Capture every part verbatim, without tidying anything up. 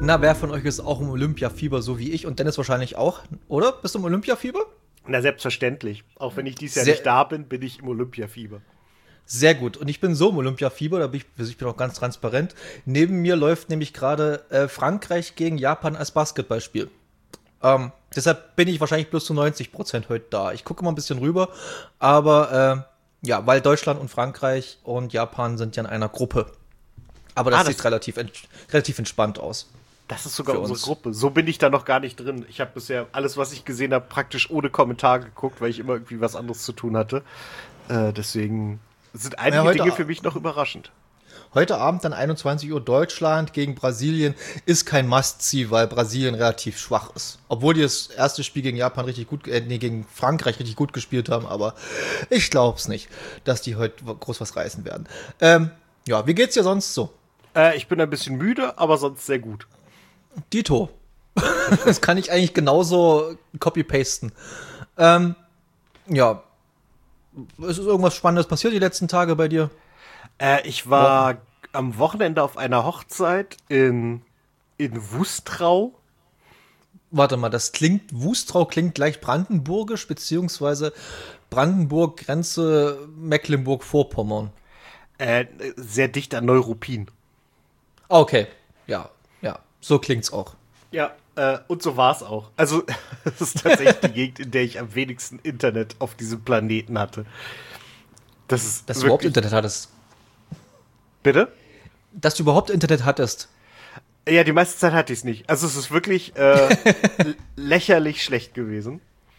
Na, wer von euch ist auch im Olympiafieber, so wie ich und Dennis wahrscheinlich auch, oder? Bist du im Olympiafieber? Na, selbstverständlich. Auch wenn ich dieses Jahr Sehr, nicht da bin, bin ich im Olympiafieber. sehr gut. Und ich bin so im Olympiafieber, da bin ich, also ich bin auch ganz transparent. Neben mir läuft nämlich gerade äh, Frankreich gegen Japan als Basketballspiel. Ähm, deshalb bin ich wahrscheinlich bloß zu neunzig Prozent heute da. Ich gucke mal ein bisschen rüber, aber äh, ja, weil Deutschland und Frankreich und Japan sind ja in einer Gruppe. Aber das, Ah, das sieht relativ, ent relativ entspannt aus. Das ist sogar Für unsere uns. Gruppe. So bin ich da noch gar nicht drin. Ich habe bisher alles, was ich gesehen habe, praktisch ohne Kommentar geguckt, weil ich immer irgendwie was anderes zu tun hatte. Äh, deswegen sind einige Ja, heute Dinge a- für mich noch überraschend. Heute Abend dann einundzwanzig Uhr Deutschland gegen Brasilien ist kein Must-See, weil Brasilien relativ schwach ist. Obwohl die das erste Spiel gegen Japan richtig gut, äh, nee, gegen Frankreich richtig gut gespielt haben, aber ich glaub's nicht, dass die heute groß was reißen werden. Ähm, ja, wie geht's dir sonst so? Äh, ich bin ein bisschen müde, aber sonst sehr gut. Dito. Das kann ich eigentlich genauso copy-pasten. Ähm, ja. Ist irgendwas Spannendes passiert die letzten Tage bei dir? Äh, ich war am Wochenende auf einer Hochzeit in, in Wustrau. Warte mal, das klingt, Wustrau klingt gleich brandenburgisch, beziehungsweise Brandenburg, Grenze Mecklenburg-Vorpommern. Äh, sehr dicht an Neuruppin. Ah, okay, ja, ja, so klingt's auch. Ja, äh, und so war es auch. Also, es ist tatsächlich die Gegend, in der ich am wenigsten Internet auf diesem Planeten hatte. Das ist Dass du überhaupt wirklich. Internet hattest. Bitte? Dass du überhaupt Internet hattest. Ja, die meiste Zeit hatte ich es nicht. Also, es ist wirklich äh, l- lächerlich schlecht gewesen.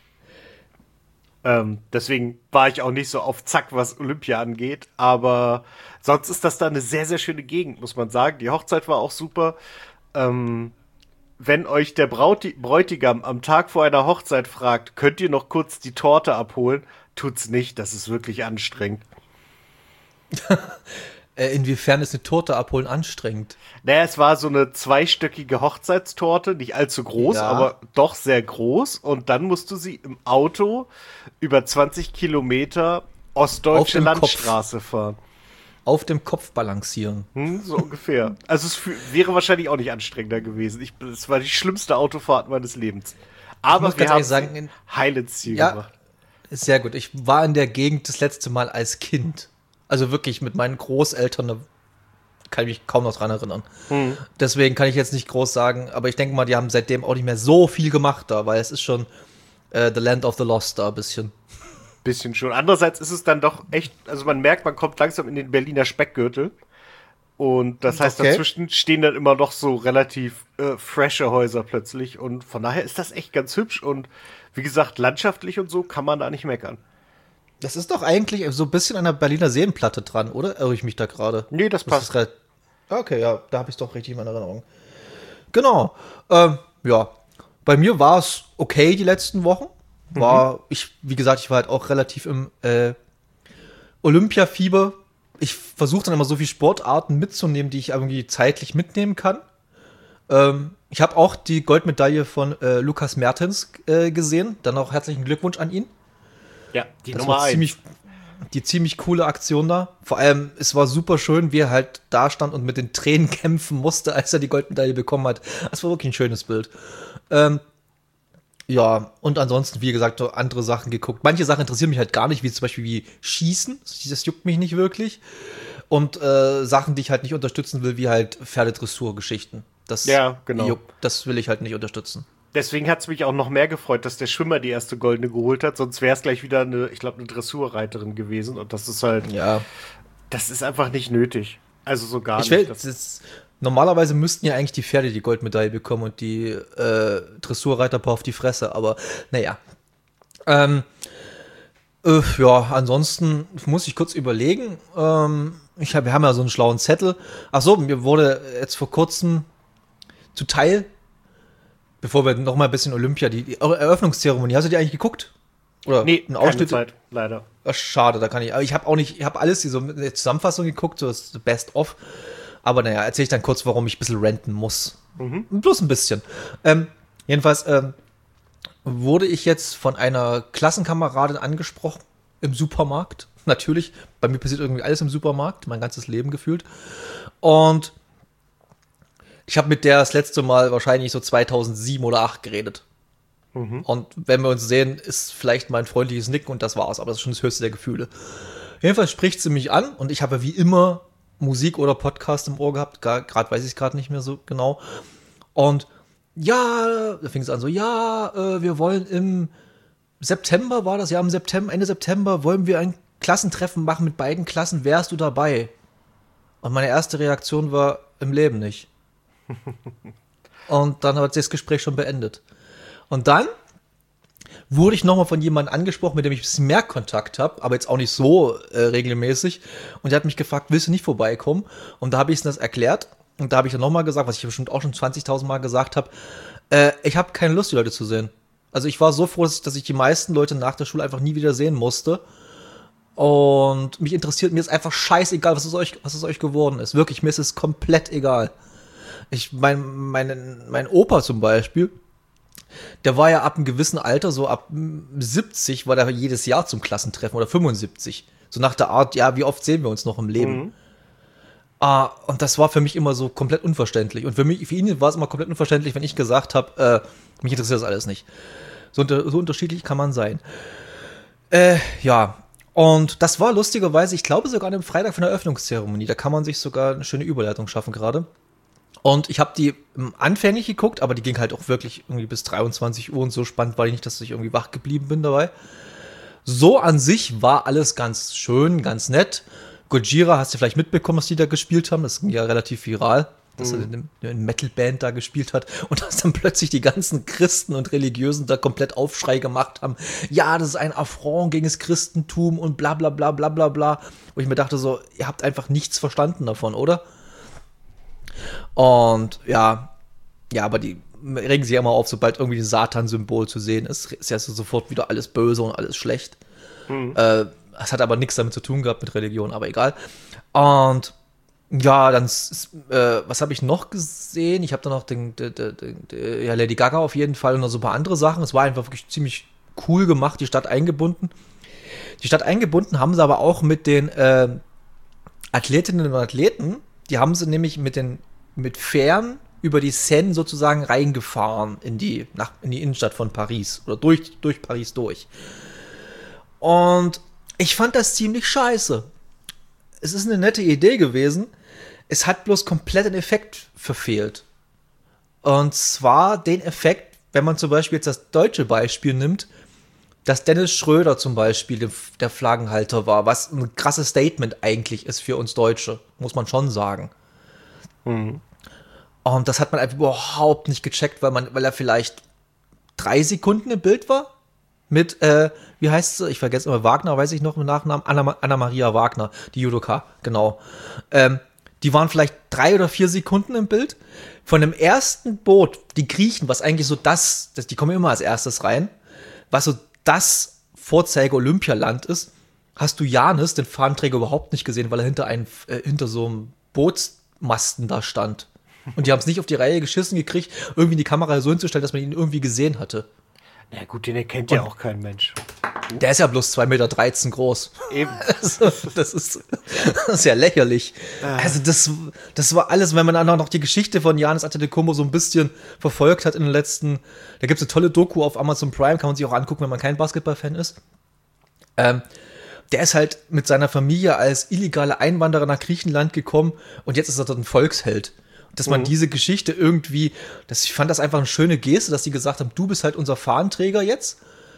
Ähm, deswegen war ich auch nicht so auf Zack, was Olympia angeht. Aber sonst ist das da eine sehr, sehr schöne Gegend, muss man sagen. Die Hochzeit war auch super. Ähm, wenn euch der Brauti Bräutigam am Tag vor einer Hochzeit fragt, könnt ihr noch kurz die Torte abholen? Tut's nicht, das ist wirklich anstrengend. Äh, inwiefern ist eine Torte abholen anstrengend? Naja, es war so eine zweistöckige Hochzeitstorte, nicht allzu groß, Ja. aber doch sehr groß. Und dann musst du sie im Auto über zwanzig Kilometer Auf ostdeutsche dem Landstraße fahren. Auf dem Kopf balancieren. Hm, so ungefähr. Also es fü- wäre wahrscheinlich auch nicht anstrengender gewesen. Ich, es war die schlimmste Autofahrt meines Lebens. Aber muss wir ganz haben ehrlich sagen, in- heil ins Ziel Ja. gemacht. Sehr gut. Ich war in der Gegend das letzte Mal als Kind. Also wirklich mit meinen Großeltern, da kann ich mich kaum noch dran erinnern. Deswegen kann ich jetzt nicht groß sagen, aber ich denke mal, die haben seitdem auch nicht mehr so viel gemacht da, weil es ist schon äh, The Land of the Lost da ein bisschen. Bisschen schon. Andererseits ist es dann doch echt, also man merkt, man kommt langsam in den Berliner Speckgürtel. Und das heißt, Okay. dazwischen stehen dann immer noch so relativ äh, frische Häuser plötzlich. Und von daher ist das echt ganz hübsch. Und wie gesagt, landschaftlich und so kann man da nicht meckern. Das ist doch eigentlich so ein bisschen an der Berliner Seenplatte dran, oder? Irre ich mich da gerade? Nee, das passt. ist re- Okay, ja, da habe ich es doch richtig in meiner Erinnerung. Genau. Ähm, ja, bei mir war es okay die letzten Wochen. War, ich, wie gesagt, ich war halt auch relativ im äh, Olympiafieber. Ich versuche dann immer so viele Sportarten mitzunehmen, die ich irgendwie zeitlich mitnehmen kann. Ähm, ich habe auch die Goldmedaille von äh, Lukas Mertens äh, gesehen. Dann auch herzlichen Glückwunsch an ihn. Ja, die Das Nummer war eins. ziemlich, die ziemlich coole Aktion da. Vor allem, es war super schön, wie er halt da stand und mit den Tränen kämpfen musste, als er die Goldmedaille bekommen hat. Das war wirklich ein schönes Bild. Ähm, ja, und ansonsten, wie gesagt, so andere Sachen geguckt. Manche Sachen interessieren mich halt gar nicht, wie zum Beispiel wie Schießen. Das juckt mich nicht wirklich. Und äh, Sachen, die ich halt nicht unterstützen will, wie halt Pferdedressurgeschichten. Das, Ja, genau. juckt, das will ich halt nicht unterstützen. Deswegen hat es mich auch noch mehr gefreut, dass der Schwimmer die erste Goldene geholt hat. Sonst wäre es gleich wieder eine, ich glaube, eine Dressurreiterin gewesen. Und das ist halt, Ja. das ist einfach nicht nötig. Also so gar Ich will, nicht. das Das, ist, normalerweise müssten ja eigentlich die Pferde die Goldmedaille bekommen und die äh, Dressurreiter paar auf die Fresse, aber naja. Ähm, äh, ja, ansonsten muss ich kurz überlegen. Ähm, ich hab, wir haben ja so einen schlauen Zettel. Ach so, mir wurde jetzt vor kurzem zuteil, bevor wir noch mal ein bisschen Olympia, die, die Eröffnungszeremonie, hast du die eigentlich geguckt? Oder nee, einen keine Ausschnitt? Zeit, leider. Ach, schade, da kann ich. Aber ich habe auch nicht, ich habe alles, die so eine Zusammenfassung geguckt, so das Best of. Aber naja, erzähle ich dann kurz, warum ich ein bisschen ranten muss. Mhm. Bloß ein bisschen. Ähm, jedenfalls ähm, wurde ich jetzt von einer Klassenkameradin angesprochen im Supermarkt. Natürlich, bei mir passiert irgendwie alles im Supermarkt, mein ganzes Leben gefühlt. Und Ich habe mit der das letzte Mal wahrscheinlich so zweitausendsieben oder acht geredet. Mhm. Und wenn wir uns sehen, ist vielleicht mein freundliches Nicken und das war's. Aber das ist schon das höchste der Gefühle. Jedenfalls spricht sie mich an und ich habe wie immer Musik oder Podcast im Ohr gehabt. Gerade weiß ich es gerade nicht mehr so genau. Und ja, da fing es an so, ja, äh, wir wollen im September, war das ja, im September, Ende September wollen wir ein Klassentreffen machen mit beiden Klassen. Wärst du dabei? Und meine erste Reaktion war, im Leben nicht. Und dann hat sich das Gespräch schon beendet. Und dann wurde ich nochmal von jemandem angesprochen, mit dem ich ein bisschen mehr Kontakt habe, aber jetzt auch nicht so äh, regelmäßig. Und der hat mich gefragt, willst du nicht vorbeikommen? Und da habe ich ihm das erklärt. Und da habe ich dann nochmal gesagt, was ich bestimmt auch schon zwanzigtausend Mal gesagt habe, äh, ich habe keine Lust, die Leute zu sehen. Also ich war so froh, dass ich die meisten Leute nach der Schule einfach nie wieder sehen musste. Und mich interessiert, mir ist einfach scheißegal, was es euch, was es euch geworden ist. Wirklich, mir ist es komplett egal. Ich, mein, mein, mein Opa zum Beispiel, der war ja ab einem gewissen Alter, so ab siebzig, war der jedes Jahr zum Klassentreffen oder fünfundsiebzig. So nach der Art, ja, wie oft sehen wir uns noch im Leben? Mhm. Ah, und das war für mich immer so komplett unverständlich. Und für mich, für ihn war es immer komplett unverständlich, wenn ich gesagt habe, äh, mich interessiert das alles nicht. So, unter, so unterschiedlich kann man sein. Äh, ja. Und das war lustigerweise, ich glaube sogar an dem Freitag von der Eröffnungszeremonie. Da kann man sich sogar eine schöne Überleitung schaffen gerade. Und ich habe die anfänglich geguckt, aber die ging halt auch wirklich irgendwie bis dreiundzwanzig Uhr und so spannend war die nicht, dass ich irgendwie wach geblieben bin dabei. So an sich war alles ganz schön, ganz nett. Gojira, hast du vielleicht mitbekommen, was die da gespielt haben? Das ging ja relativ viral, dass mhm. er eine Metalband da gespielt hat und dass dann plötzlich die ganzen Christen und Religiösen da komplett Aufschrei gemacht haben. Ja, das ist ein Affront gegen das Christentum und bla bla bla bla bla bla. Wo ich mir dachte so, ihr habt einfach nichts verstanden davon, oder? Und ja, ja, aber die regen sich ja immer auf, sobald irgendwie ein Satan-Symbol zu sehen ist, ist ja so sofort wieder alles böse und alles schlecht. Mhm. Äh, das hat aber nichts damit zu tun gehabt mit Religion, aber egal. Und ja, dann, äh, was habe ich noch gesehen? Ich habe da noch den, den, den, den, ja, Lady Gaga auf jeden Fall und noch so ein paar andere Sachen. Es war einfach wirklich ziemlich cool gemacht, die Stadt eingebunden. Die Stadt eingebunden haben sie aber auch mit den äh, Athletinnen und Athleten. Die haben sie nämlich mit den mit Fähren über die Seine sozusagen reingefahren in die, nach, in die Innenstadt von Paris oder durch, durch Paris durch. Und ich fand das ziemlich scheiße. Es ist eine nette Idee gewesen. Es hat bloß komplett den Effekt verfehlt. Und zwar den Effekt, wenn man zum Beispiel jetzt das deutsche Beispiel nimmt, dass Dennis Schröder zum Beispiel der Flaggenhalter war, was ein krasses Statement eigentlich ist für uns Deutsche, muss man schon sagen. Mhm. Und das hat man einfach überhaupt nicht gecheckt, weil man, weil er vielleicht drei Sekunden im Bild war mit, äh, wie heißt sie? Ich vergesse immer, Wagner, weiß ich noch im Nachnamen, Anna, Anna-Maria Wagner, die Judoka, genau. Ähm, die waren vielleicht drei oder vier Sekunden im Bild. Von dem ersten Boot, die Griechen, was eigentlich so das, das die kommen immer als erstes rein, was so das Vorzeige-Olympialand ist, hast du Janis, den Fahnenträger, überhaupt nicht gesehen, weil er hinter, einem, äh, hinter so einem Bootsmasten da stand. Und die haben es nicht auf die Reihe geschissen gekriegt, irgendwie die Kamera so hinzustellen, dass man ihn irgendwie gesehen hatte. Na gut, den erkennt ja auch kein Mensch. Der ist ja bloß zwei Meter dreizehn groß. Eben. Also, das, ist, das ist ja lächerlich. Ah. Also das, das war alles, wenn man dann auch noch die Geschichte von Giannis Antetokounmpo so ein bisschen verfolgt hat in den letzten, da gibt es eine tolle Doku auf Amazon Prime, kann man sich auch angucken, wenn man kein Basketball-Fan ist. Ähm, der ist halt mit seiner Familie als illegale Einwanderer nach Griechenland gekommen und jetzt ist er dort ein Volksheld. Dass man mhm. diese Geschichte irgendwie, dass ich fand das einfach eine schöne Geste, dass die gesagt haben, du bist halt unser Fahnenträger jetzt.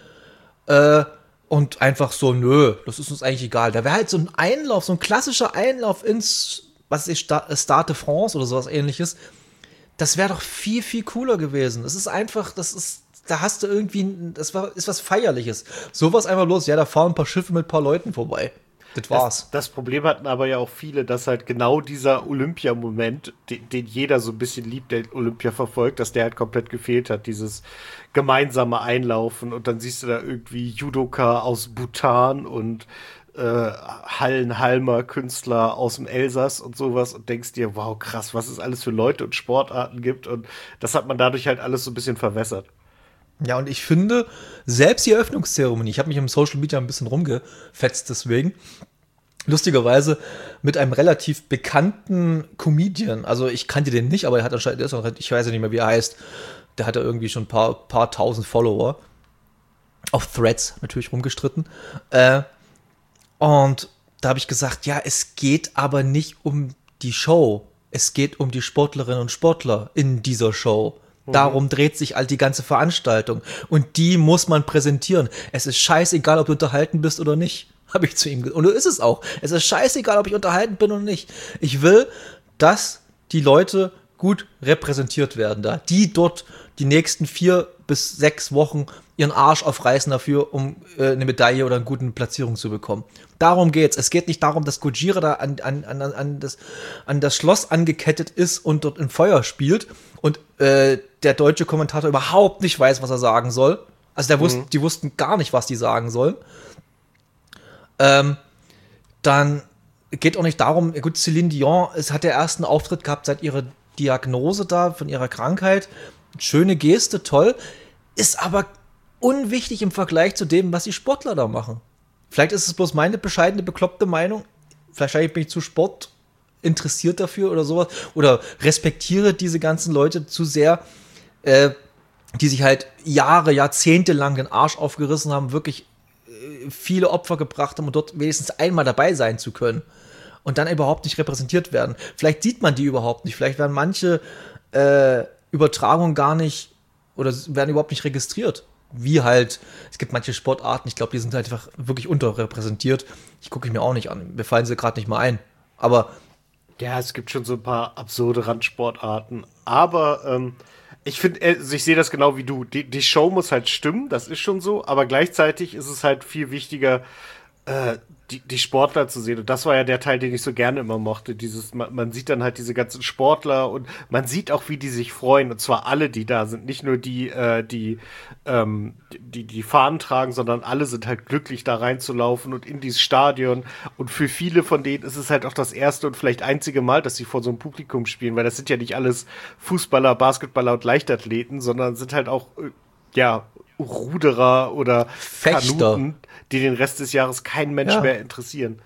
Äh, und einfach so, nö, das ist uns eigentlich egal. Da wäre halt so ein Einlauf, so ein klassischer Einlauf ins, was ist, Stade de France oder sowas ähnliches. Das wäre doch viel, viel cooler gewesen. Das ist einfach, das ist, da hast du irgendwie, das war, ist was Feierliches. Sowas einfach los, ja, da fahren ein paar Schiffe mit ein paar Leuten vorbei. Das war's. Das, das Problem hatten aber ja auch viele, dass halt genau dieser Olympia-Moment, den, den jeder so ein bisschen liebt, der Olympia verfolgt, dass der halt komplett gefehlt hat, dieses gemeinsame Einlaufen und dann siehst du da irgendwie Judoka aus Bhutan und äh, Hallenhalmer Künstler aus dem Elsass und sowas und denkst dir, wow, krass, was es alles für Leute und Sportarten gibt und das hat man dadurch halt alles so ein bisschen verwässert. Ja, und ich finde, selbst die Eröffnungszeremonie, ich habe mich im Social Media ein bisschen rumgefetzt deswegen, lustigerweise mit einem relativ bekannten Comedian. Also ich kannte den nicht, aber er hat anscheinend, der ist noch, ich weiß ja nicht mehr, wie er heißt. Der hatte irgendwie schon ein paar, paar tausend Follower. Auf Threads natürlich rumgestritten. Äh, und da habe ich gesagt, ja, es geht aber nicht um die Show. Es geht um die Sportlerinnen und Sportler in dieser Show. Darum dreht sich all die ganze Veranstaltung. Und die muss man präsentieren. Es ist scheißegal, ob du unterhalten bist oder nicht, habe ich zu ihm gesagt. Und so ist es auch. Es ist scheißegal, ob ich unterhalten bin oder nicht. Ich will, dass die Leute gut repräsentiert werden da. Die dort die nächsten vier bis sechs Wochen ihren Arsch aufreißen dafür, um äh, eine Medaille oder eine gute Platzierung zu bekommen. Darum geht's. Es geht nicht darum, dass Gojira da an, an, an, an, das, an das Schloss angekettet ist und dort im Feuer spielt und äh, der deutsche Kommentator überhaupt nicht weiß, was er sagen soll. Also der wusste, mhm. die wussten gar nicht, was die sagen sollen. Ähm, dann geht auch nicht darum, gut, Celine Dion, es hat der ersten Auftritt gehabt seit ihrer Diagnose da, von ihrer Krankheit. Schöne Geste, toll. Ist aber unwichtig im Vergleich zu dem, was die Sportler da machen. Vielleicht ist es bloß meine bescheidene, bekloppte Meinung. Wahrscheinlich bin ich zu Sport interessiert dafür oder sowas. Oder respektiere diese ganzen Leute zu sehr, äh, die sich halt Jahre, Jahrzehnte lang den Arsch aufgerissen haben, wirklich äh, viele Opfer gebracht haben, um dort wenigstens einmal dabei sein zu können. Und dann überhaupt nicht repräsentiert werden. Vielleicht sieht man die überhaupt nicht. Vielleicht werden manche äh, Übertragungen gar nicht oder werden überhaupt nicht registriert. Wie halt, es gibt manche Sportarten, ich glaube, die sind halt einfach wirklich unterrepräsentiert. Die gucke ich mir auch nicht an. Mir fallen sie gerade nicht mal ein. Aber ja, es gibt schon so ein paar absurde Randsportarten. Aber ähm, ich finde, also ich sehe das genau wie du. Die, die Show muss halt stimmen, das ist schon so. Aber gleichzeitig ist es halt viel wichtiger, äh, die, die Sportler zu sehen. Und das war ja der Teil, den ich so gerne immer mochte. Dieses, man, man sieht dann halt diese ganzen Sportler und man sieht auch, wie die sich freuen. Und zwar alle, die da sind. Nicht nur die, äh, die, ähm, die, die Fahnen tragen, sondern alle sind halt glücklich, da reinzulaufen und in dieses Stadion. Und für viele von denen ist es halt auch das erste und vielleicht einzige Mal, dass sie vor so einem Publikum spielen, weil das sind ja nicht alles Fußballer, Basketballer und Leichtathleten, sondern sind halt auch, äh, ja, Ruderer oder Fechter. Kanuten, die den Rest des Jahres kein Mensch Ja. mehr interessieren.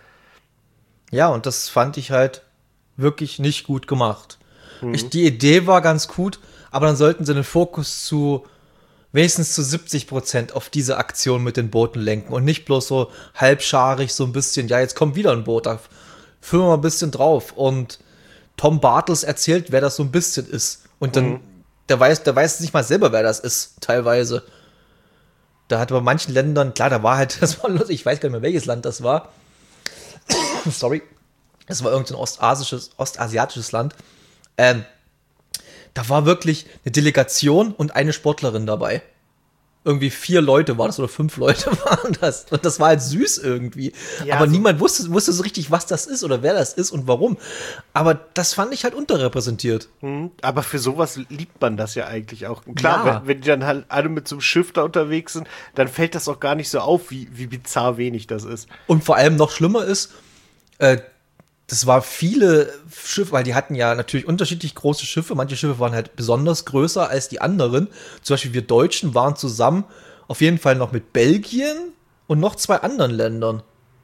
ja, und das fand ich halt wirklich nicht gut gemacht. Ich, die Idee war ganz gut, aber dann sollten sie den Fokus zu wenigstens zu siebzig Prozent auf diese Aktion mit den Booten lenken und nicht bloß so halbscharig so ein bisschen, ja, jetzt kommt wieder ein Boot, da füllen wir mal ein bisschen drauf. Und Tom Bartels erzählt, wer das so ein bisschen ist. Und dann, Mhm. der weiß, der weiß nicht mal selber, wer das ist, teilweise. Da hat bei manchen Ländern, klar, da war halt, das war lustig, ich weiß gar nicht mehr, welches Land das war. Sorry. Das war irgendein ostasisches, ostasiatisches Land. Ähm, da war wirklich eine Delegation und eine Sportlerin dabei. Irgendwie vier Leute waren das oder fünf Leute waren das. Und das war halt süß irgendwie. Ja, aber so- niemand wusste, wusste so richtig, was das ist oder wer das ist und warum. Aber das fand ich halt unterrepräsentiert. Mhm. Aber für sowas liebt man das ja eigentlich auch. Und klar, Ja. wenn, wenn die dann halt alle mit so einem Schiff da unterwegs sind, dann fällt das auch gar nicht so auf, wie, wie bizarr wenig das ist. Und vor allem noch schlimmer ist, äh, das war viele Schiffe, weil die hatten ja natürlich unterschiedlich große Schiffe. Manche Schiffe waren halt besonders größer als die anderen. Zum Beispiel wir Deutschen waren zusammen auf jeden Fall noch mit Belgien und noch zwei anderen Ländern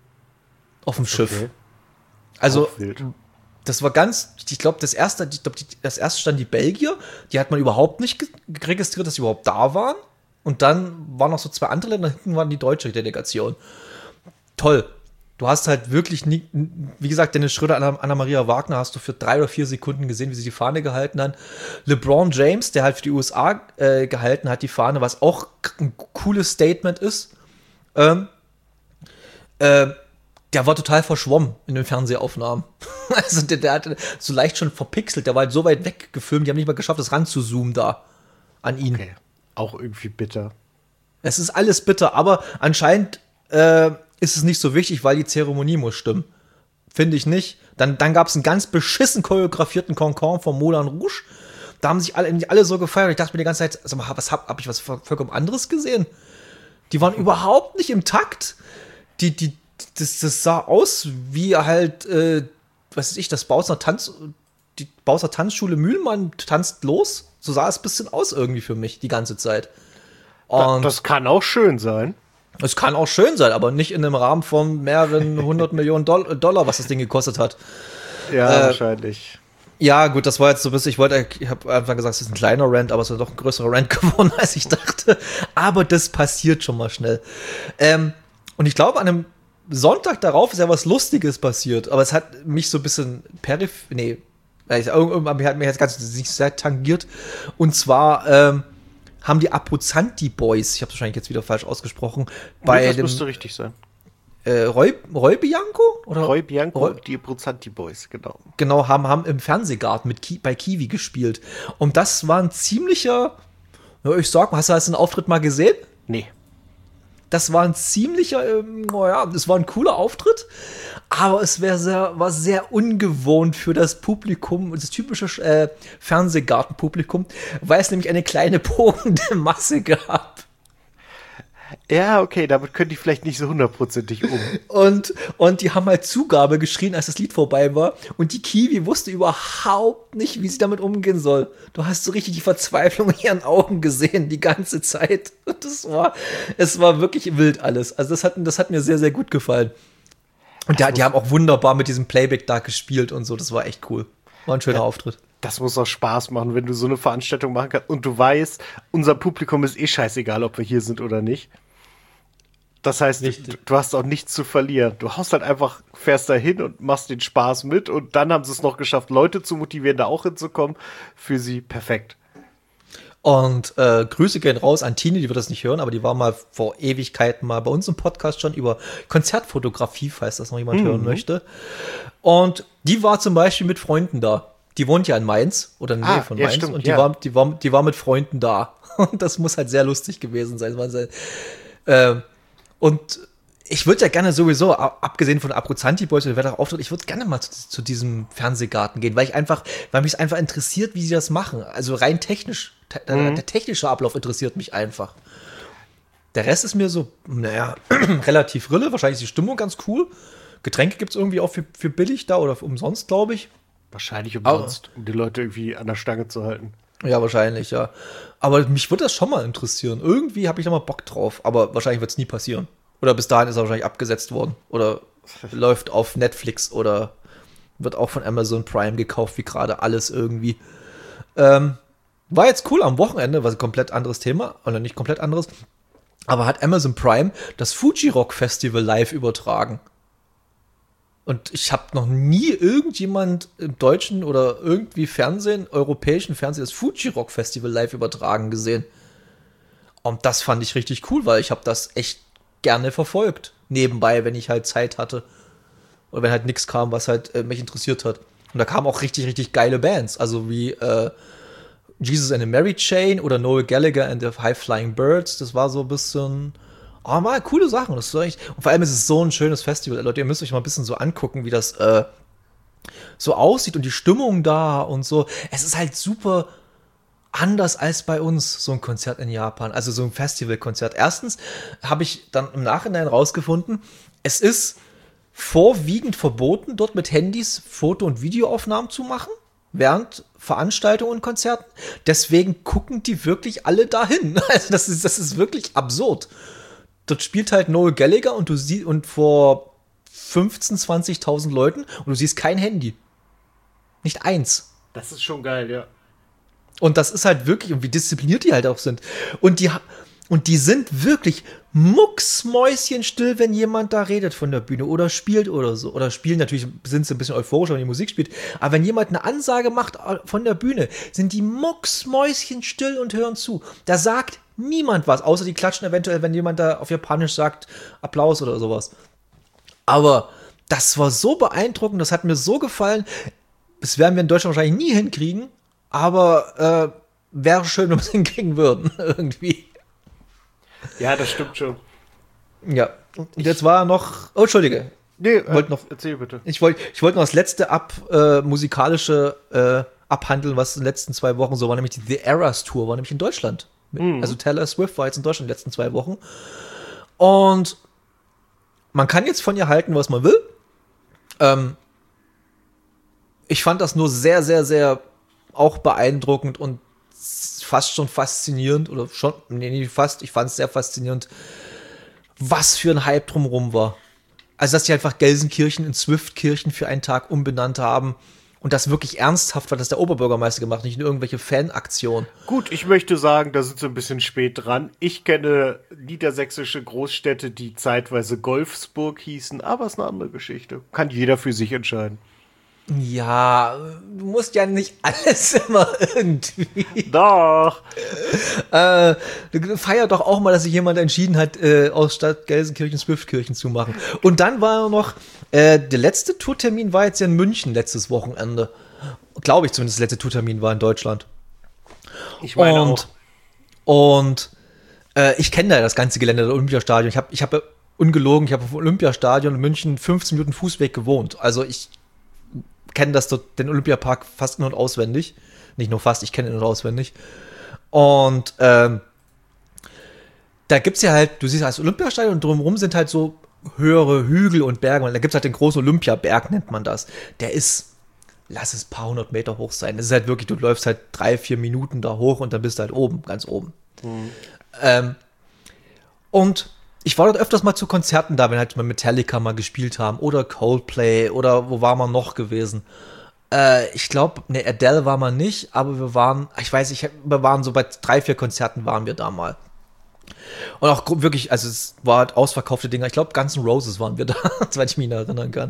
auf dem Schiff. Okay. Also Auch wild. das war ganz, ich glaube, das erste, ich glaube, das erste stand die Belgier, die hat man überhaupt nicht ge- registriert, dass sie überhaupt da waren. Und dann waren noch so zwei andere Länder, hinten waren die deutsche Delegation. Toll. Du hast halt wirklich nie, wie gesagt, Dennis Schröder, Anna- Anna-Maria Wagner hast du für drei oder vier Sekunden gesehen, wie sie die Fahne gehalten haben. LeBron James, der halt für die U S A äh, gehalten hat, die Fahne, was auch ein cooles Statement ist. Ähm, äh, der war total verschwommen in den Fernsehaufnahmen. Also der, der hatte so leicht schon verpixelt, der war halt so weit weg gefilmt, die haben nicht mal geschafft, das ranzuzoomen da an ihn. Okay. Auch irgendwie bitter. Es ist alles bitter, aber anscheinend äh, ist es nicht so wichtig, weil die Zeremonie muss stimmen. Finde ich nicht. Dann, dann gab es einen ganz beschissen choreografierten Concon von Moulin Rouge. Da haben sich alle, alle so gefeiert. Ich dachte mir die ganze Zeit, sag mal, was hab, hab ich was vollkommen anderes gesehen? Die waren überhaupt nicht im Takt. Die, die, das, das sah aus wie halt, äh, was weiß ich, das Bausner Tanz, die Bausner Tanzschule Mühlmann tanzt los. So sah es ein bisschen aus irgendwie für mich die ganze Zeit. Da, Und das kann auch schön sein. Es kann auch schön sein, aber nicht in einem Rahmen von mehreren hundert Millionen Doll- Dollar, was das Ding gekostet hat. Ja, Äh, wahrscheinlich. Ja, gut, das war jetzt so ein bisschen, ich wollte, ich habe einfach gesagt, es ist ein kleiner Rant, aber es ist doch ein größerer Rant geworden, als ich dachte. Aber das passiert schon mal schnell. Ähm, und ich glaube, an einem Sonntag darauf ist ja was Lustiges passiert, aber es hat mich so ein bisschen periph... Nee, irgendwie hat mir jetzt ganz nicht sehr tangiert. Und zwar ähm, haben die Abruzzanti Boys, ich habe es wahrscheinlich jetzt wieder falsch ausgesprochen, bei Nee, das dem müsste richtig sein. äh, Roy, Roy Bianco? Oder? Roy Bianco Roy, und die Bruzzanti Boys, genau. genau, haben, haben im Fernsehgarten mit Ki bei Kiwi gespielt. Und das war ein ziemlicher, ja, ich sag mal, hast du das einen Auftritt mal gesehen? Nee. Das war ein ziemlicher, ähm, naja, es war ein cooler Auftritt, aber es wär sehr, war sehr ungewohnt für das Publikum, das typische äh, Fernsehgartenpublikum, weil es nämlich eine kleine pogende Masse gab. Ja, okay, damit können die vielleicht nicht so hundertprozentig um. Und, und die haben halt Zugabe geschrien, als das Lied vorbei war. Und die Kiwi wusste überhaupt nicht, wie sie damit umgehen soll. Du hast so richtig die Verzweiflung in ihren Augen gesehen, die ganze Zeit. Und das war, es war wirklich wild alles. Also das hat, das hat mir sehr, sehr gut gefallen. Und die, die haben auch wunderbar mit diesem Playback da gespielt und so. Das war echt cool. War ein schöner ja. Auftritt. Das muss auch Spaß machen, wenn du so eine Veranstaltung machen kannst und du weißt, unser Publikum ist eh scheißegal, ob wir hier sind oder nicht. Das heißt, du, du hast auch nichts zu verlieren. Du haust halt einfach, fährst da hin und machst den Spaß mit und dann haben sie es noch geschafft, Leute zu motivieren, da auch hinzukommen. Für sie perfekt. Und äh, Grüße gehen raus an Tine, die wird das nicht hören, aber die war mal vor Ewigkeiten mal bei uns im Podcast schon über Konzertfotografie, falls das noch jemand mhm. hören möchte. Und die war zum Beispiel mit Freunden da. Die wohnt ja in Mainz oder in der Nähe ah, von Mainz. Ja, stimmt, und die, ja. war, die, war, die war mit Freunden da. Und das muss halt sehr lustig gewesen sein. War sehr, äh, Und ich würde ja gerne sowieso, abgesehen von Abruzzanti Boys oder wer da auftritt, ich würde gerne mal zu, zu diesem Fernsehgarten gehen, weil ich einfach, weil mich einfach interessiert, wie sie das machen. Also rein technisch, te- mhm. der technische Ablauf interessiert mich einfach. Der Rest ist mir so, naja, relativ Rille. Wahrscheinlich ist die Stimmung ganz cool. Getränke gibt es irgendwie auch für, für billig da oder für umsonst, glaube ich. Wahrscheinlich umsonst, Aber, um die Leute irgendwie an der Stange zu halten. Ja, wahrscheinlich, ja. Aber mich würde das schon mal interessieren. Irgendwie habe ich da mal Bock drauf. Aber wahrscheinlich wird es nie passieren. Oder bis dahin ist er wahrscheinlich abgesetzt worden. Oder läuft auf Netflix oder wird auch von Amazon Prime gekauft, wie gerade alles irgendwie. Ähm, war jetzt cool am Wochenende, was ein komplett anderes Thema. Oder nicht komplett anderes. Aber hat Amazon Prime das Fuji Rock Festival live übertragen. Und ich habe noch nie irgendjemand im deutschen oder irgendwie Fernsehen, europäischen Fernsehen, das Fuji Rock Festival live übertragen gesehen. Und das fand ich richtig cool, weil ich habe das echt gerne verfolgt. Nebenbei, wenn ich halt Zeit hatte. Oder wenn halt nichts kam, was halt äh, mich interessiert hat. Und da kamen auch richtig, richtig geile Bands. Also wie äh, Jesus and the Mary Chain oder Noel Gallagher and the High Flying Birds. Das war so ein bisschen... Oh, mal coole Sachen. Das ist echt, und vor allem ist es so ein schönes Festival. Leute, ihr müsst euch mal ein bisschen so angucken, wie das äh, so aussieht und die Stimmung da und so. Es ist halt super anders als bei uns, so ein Konzert in Japan. Also so ein Festivalkonzert. Erstens habe ich dann im Nachhinein rausgefunden, es ist vorwiegend verboten, dort mit Handys Foto- und Videoaufnahmen zu machen, während Veranstaltungen und Konzerten. Deswegen gucken die wirklich alle dahin. Also das ist, das ist wirklich absurd. Dort spielt halt Noel Gallagher und du siehst und vor fünfzehntausend, zwanzigtausend Leuten und du siehst kein Handy. Nicht eins. Das ist schon geil, ja. Und das ist halt wirklich, und wie diszipliniert die halt auch sind. Und die, und die sind wirklich mucksmäuschenstill, wenn jemand da redet von der Bühne oder spielt oder so. Oder spielen natürlich, sind sie ein bisschen euphorischer, wenn die Musik spielt. Aber wenn jemand eine Ansage macht von der Bühne, sind die mucksmäuschenstill und hören zu. Da sagt niemand was, außer die klatschen eventuell, wenn jemand da auf Japanisch sagt, Applaus oder sowas. Aber das war so beeindruckend, das hat mir so gefallen. Das werden wir in Deutschland wahrscheinlich nie hinkriegen, aber äh, wäre schön, wenn wir es hinkriegen würden, irgendwie. Ja, das stimmt schon. Ja, und jetzt war noch, oh, Entschuldige. Nee, wollt äh, noch, erzähl bitte. Ich wollte ich wollt noch das letzte ab, äh, musikalische äh, abhandeln, was in den letzten zwei Wochen so war, nämlich die The Eras Tour, war nämlich in Deutschland. Mhm. Also Taylor Swift war jetzt in Deutschland in den letzten zwei Wochen. Und man kann jetzt von ihr halten, was man will. Ähm, ich fand das nur sehr, sehr, sehr auch beeindruckend und fast schon faszinierend. Oder schon, nee, nicht fast, ich fand es sehr faszinierend, was für ein Hype drumherum war. Also, dass die einfach Gelsenkirchen in Zwiftkirchen für einen Tag umbenannt haben. Und das wirklich ernsthaft war, das der Oberbürgermeister gemacht, nicht nur irgendwelche Fanaktionen. Gut, ich möchte sagen, da sind sie ein bisschen spät dran. Ich kenne niedersächsische Großstädte, die zeitweise Golfsburg hießen, aber ist eine andere Geschichte. Kann jeder für sich entscheiden. Ja, du musst ja nicht alles immer irgendwie. Doch. äh, feier doch auch mal, dass sich jemand entschieden hat, äh, aus Stadt Gelsenkirchen Zwiftkirchen zu machen. Und dann war noch, äh, der letzte Tourtermin war jetzt ja in München letztes Wochenende. Glaube ich zumindest, der letzte Tourtermin war in Deutschland. Ich meine und, auch. Und äh, ich kenne da das ganze Gelände der Olympiastadion. Ich habe ich hab, ungelogen, ich habe auf Olympiastadion in München fünfzehn Minuten Fußweg gewohnt. Also ich kenne das dort, den Olympiapark fast nur und auswendig. Nicht nur fast, ich kenne ihn nur auswendig. Und ähm, da gibt's ja halt, du siehst das Olympiastadion und drumherum sind halt so höhere Hügel und Berge. Und da gibt's halt den großen Olympiaberg, nennt man das. Der ist, lass es ein paar hundert Meter hoch sein. Das ist halt wirklich, du läufst halt drei, vier Minuten da hoch und dann bist du halt oben, ganz oben. Mhm. Ähm, und ich war dort öfters mal zu Konzerten da, wenn halt mal Metallica mal gespielt haben oder Coldplay oder wo war man noch gewesen? Äh, ich glaube, ne, Adele war man nicht, aber wir waren, ich weiß nicht, wir waren so bei drei, vier Konzerten waren wir da mal. Und auch wirklich, also es war halt ausverkaufte Dinger. Ich glaube, Guns N' Roses waren wir da, soweit ich mich noch erinnern kann.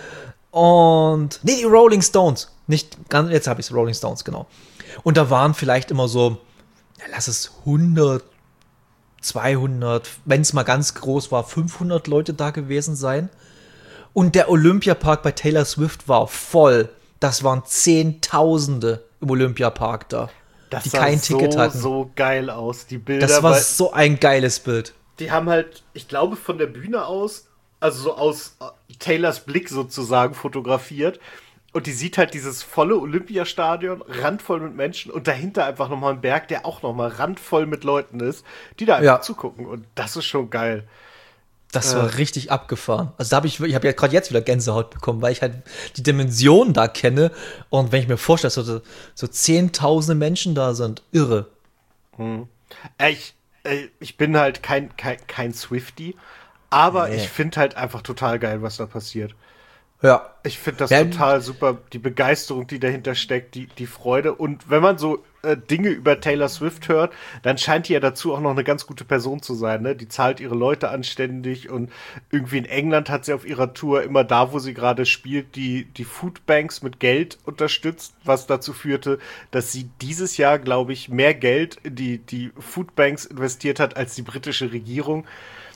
Und, nee, die Rolling Stones. Nicht, jetzt habe ich es, Rolling Stones, genau. Und da waren vielleicht immer so, ja, lass es hundert, zweihundert, wenn es mal ganz groß war, fünfhundert Leute da gewesen sein. Und der Olympiapark bei Taylor Swift war voll. Das waren Zehntausende im Olympiapark da, das die sah kein so, Ticket hatten. so geil aus, die Bilder. Das war so ein geiles Bild. Die haben halt, ich glaube, von der Bühne aus, also so aus Taylors Blick sozusagen fotografiert. Und die sieht halt dieses volle Olympiastadion, randvoll mit Menschen und dahinter einfach nochmal ein Berg, der auch nochmal randvoll mit Leuten ist, die da einfach Ja. zugucken. Und das ist schon geil. Das Äh. war richtig abgefahren. Also da habe ich, ich habe ja gerade jetzt wieder Gänsehaut bekommen, weil ich halt die Dimensionen da kenne. Und wenn ich mir vorstelle, dass so, so zehntausende Menschen da sind, irre. Hm. Äh, ich, äh, ich bin halt kein, kein, kein Swiftie, aber Nee. ich finde halt einfach total geil, was da passiert. Ja. Ich finde das Ja, total super, die Begeisterung, die dahinter steckt, die, die Freude. Und wenn man so äh, Dinge über Taylor Swift hört, dann scheint die ja dazu auch noch eine ganz gute Person zu sein. Ne? Die zahlt ihre Leute anständig und irgendwie in England hat sie auf ihrer Tour immer da, wo sie gerade spielt, die, die Foodbanks mit Geld unterstützt, was dazu führte, dass sie dieses Jahr, glaube ich, mehr Geld in die, die Foodbanks investiert hat als die britische Regierung.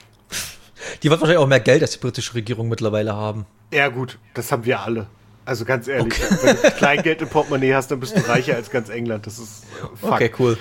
Die wird wahrscheinlich auch mehr Geld als die britische Regierung mittlerweile haben. Ja gut, das haben wir alle. Also ganz ehrlich, okay. Wenn du Kleingeld im Portemonnaie hast, dann bist du reicher als ganz England. Das ist äh, Fakt. Okay, cool.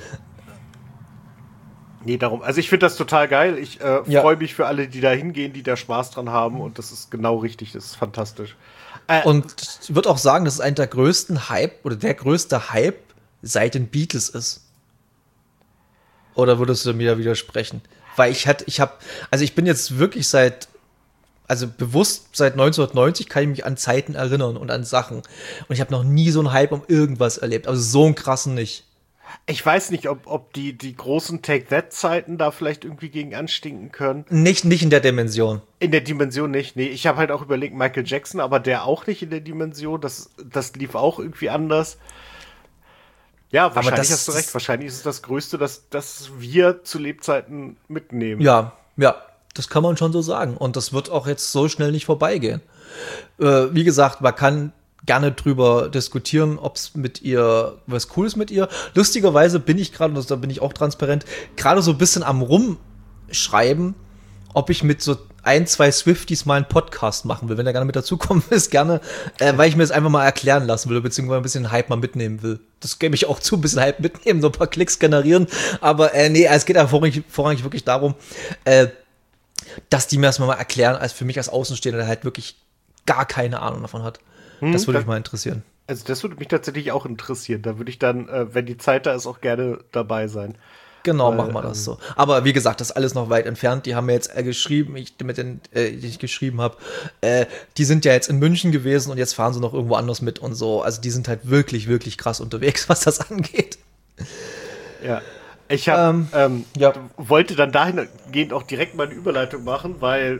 Nee, darum. Also ich finde das total geil. Ich äh, Ja. freue mich für alle, die da hingehen, die da Spaß dran haben. Und das ist genau richtig. Das ist fantastisch. Äh, Und ich würde auch sagen, dass es einer der größten Hype oder der größte Hype seit den Beatles ist. Oder würdest du mir da widersprechen? Weil ich hatte, ich habe, also ich bin jetzt wirklich seit, also bewusst seit neunzehnhundertneunzig kann ich mich an Zeiten erinnern und an Sachen. Und ich habe noch nie so einen Hype um irgendwas erlebt. Also so einen krassen nicht. ich weiß nicht, ob, ob die, die großen Take-That-Zeiten da vielleicht irgendwie gegen anstinken können. Nicht, nicht in der Dimension. In der Dimension nicht. Nee, ich habe halt auch überlegt, Michael Jackson, aber der auch nicht in der Dimension. Das, das lief auch irgendwie anders. Ja, wahrscheinlich das- hast du recht. Wahrscheinlich ist es das Größte, das, das wir zu Lebzeiten mitnehmen. Ja, ja, das kann man schon so sagen. Und das wird auch jetzt so schnell nicht vorbeigehen. Äh, wie gesagt, man kann gerne drüber diskutieren, ob es mit ihr was Cooles mit ihr. Lustigerweise bin ich gerade, und da bin ich auch transparent, gerade so ein bisschen am Rumschreiben, ob ich mit so ein, zwei Swifties mal einen Podcast machen will. Wenn er gerne mit dazukommen ist, gerne, äh, weil ich mir das einfach mal erklären lassen will, beziehungsweise ein bisschen Hype mal mitnehmen will. Das gebe ich auch zu, ein bisschen Hype mitnehmen, so ein paar Klicks generieren. Aber äh, nee, es geht ja vorrangig, vorrangig wirklich darum, äh, dass die mir das mal erklären, als für mich als Außenstehender, der halt wirklich gar keine Ahnung davon hat. Das würde das- mich mal interessieren. Also das würde mich tatsächlich auch interessieren. Da würde ich dann, äh, wenn die Zeit da ist, auch gerne dabei sein. Genau, Weil, machen wir das so. Aber wie gesagt, das ist alles noch weit entfernt. Die haben mir jetzt äh, geschrieben, ich, mit den, äh, die ich geschrieben habe, äh, die sind ja jetzt in München gewesen und jetzt fahren sie noch irgendwo anders mit und so. Also die sind halt wirklich, wirklich krass unterwegs, was das angeht. Ja. Ich hab, ähm, ähm, ja. wollte dann dahingehend auch direkt mal eine Überleitung machen, weil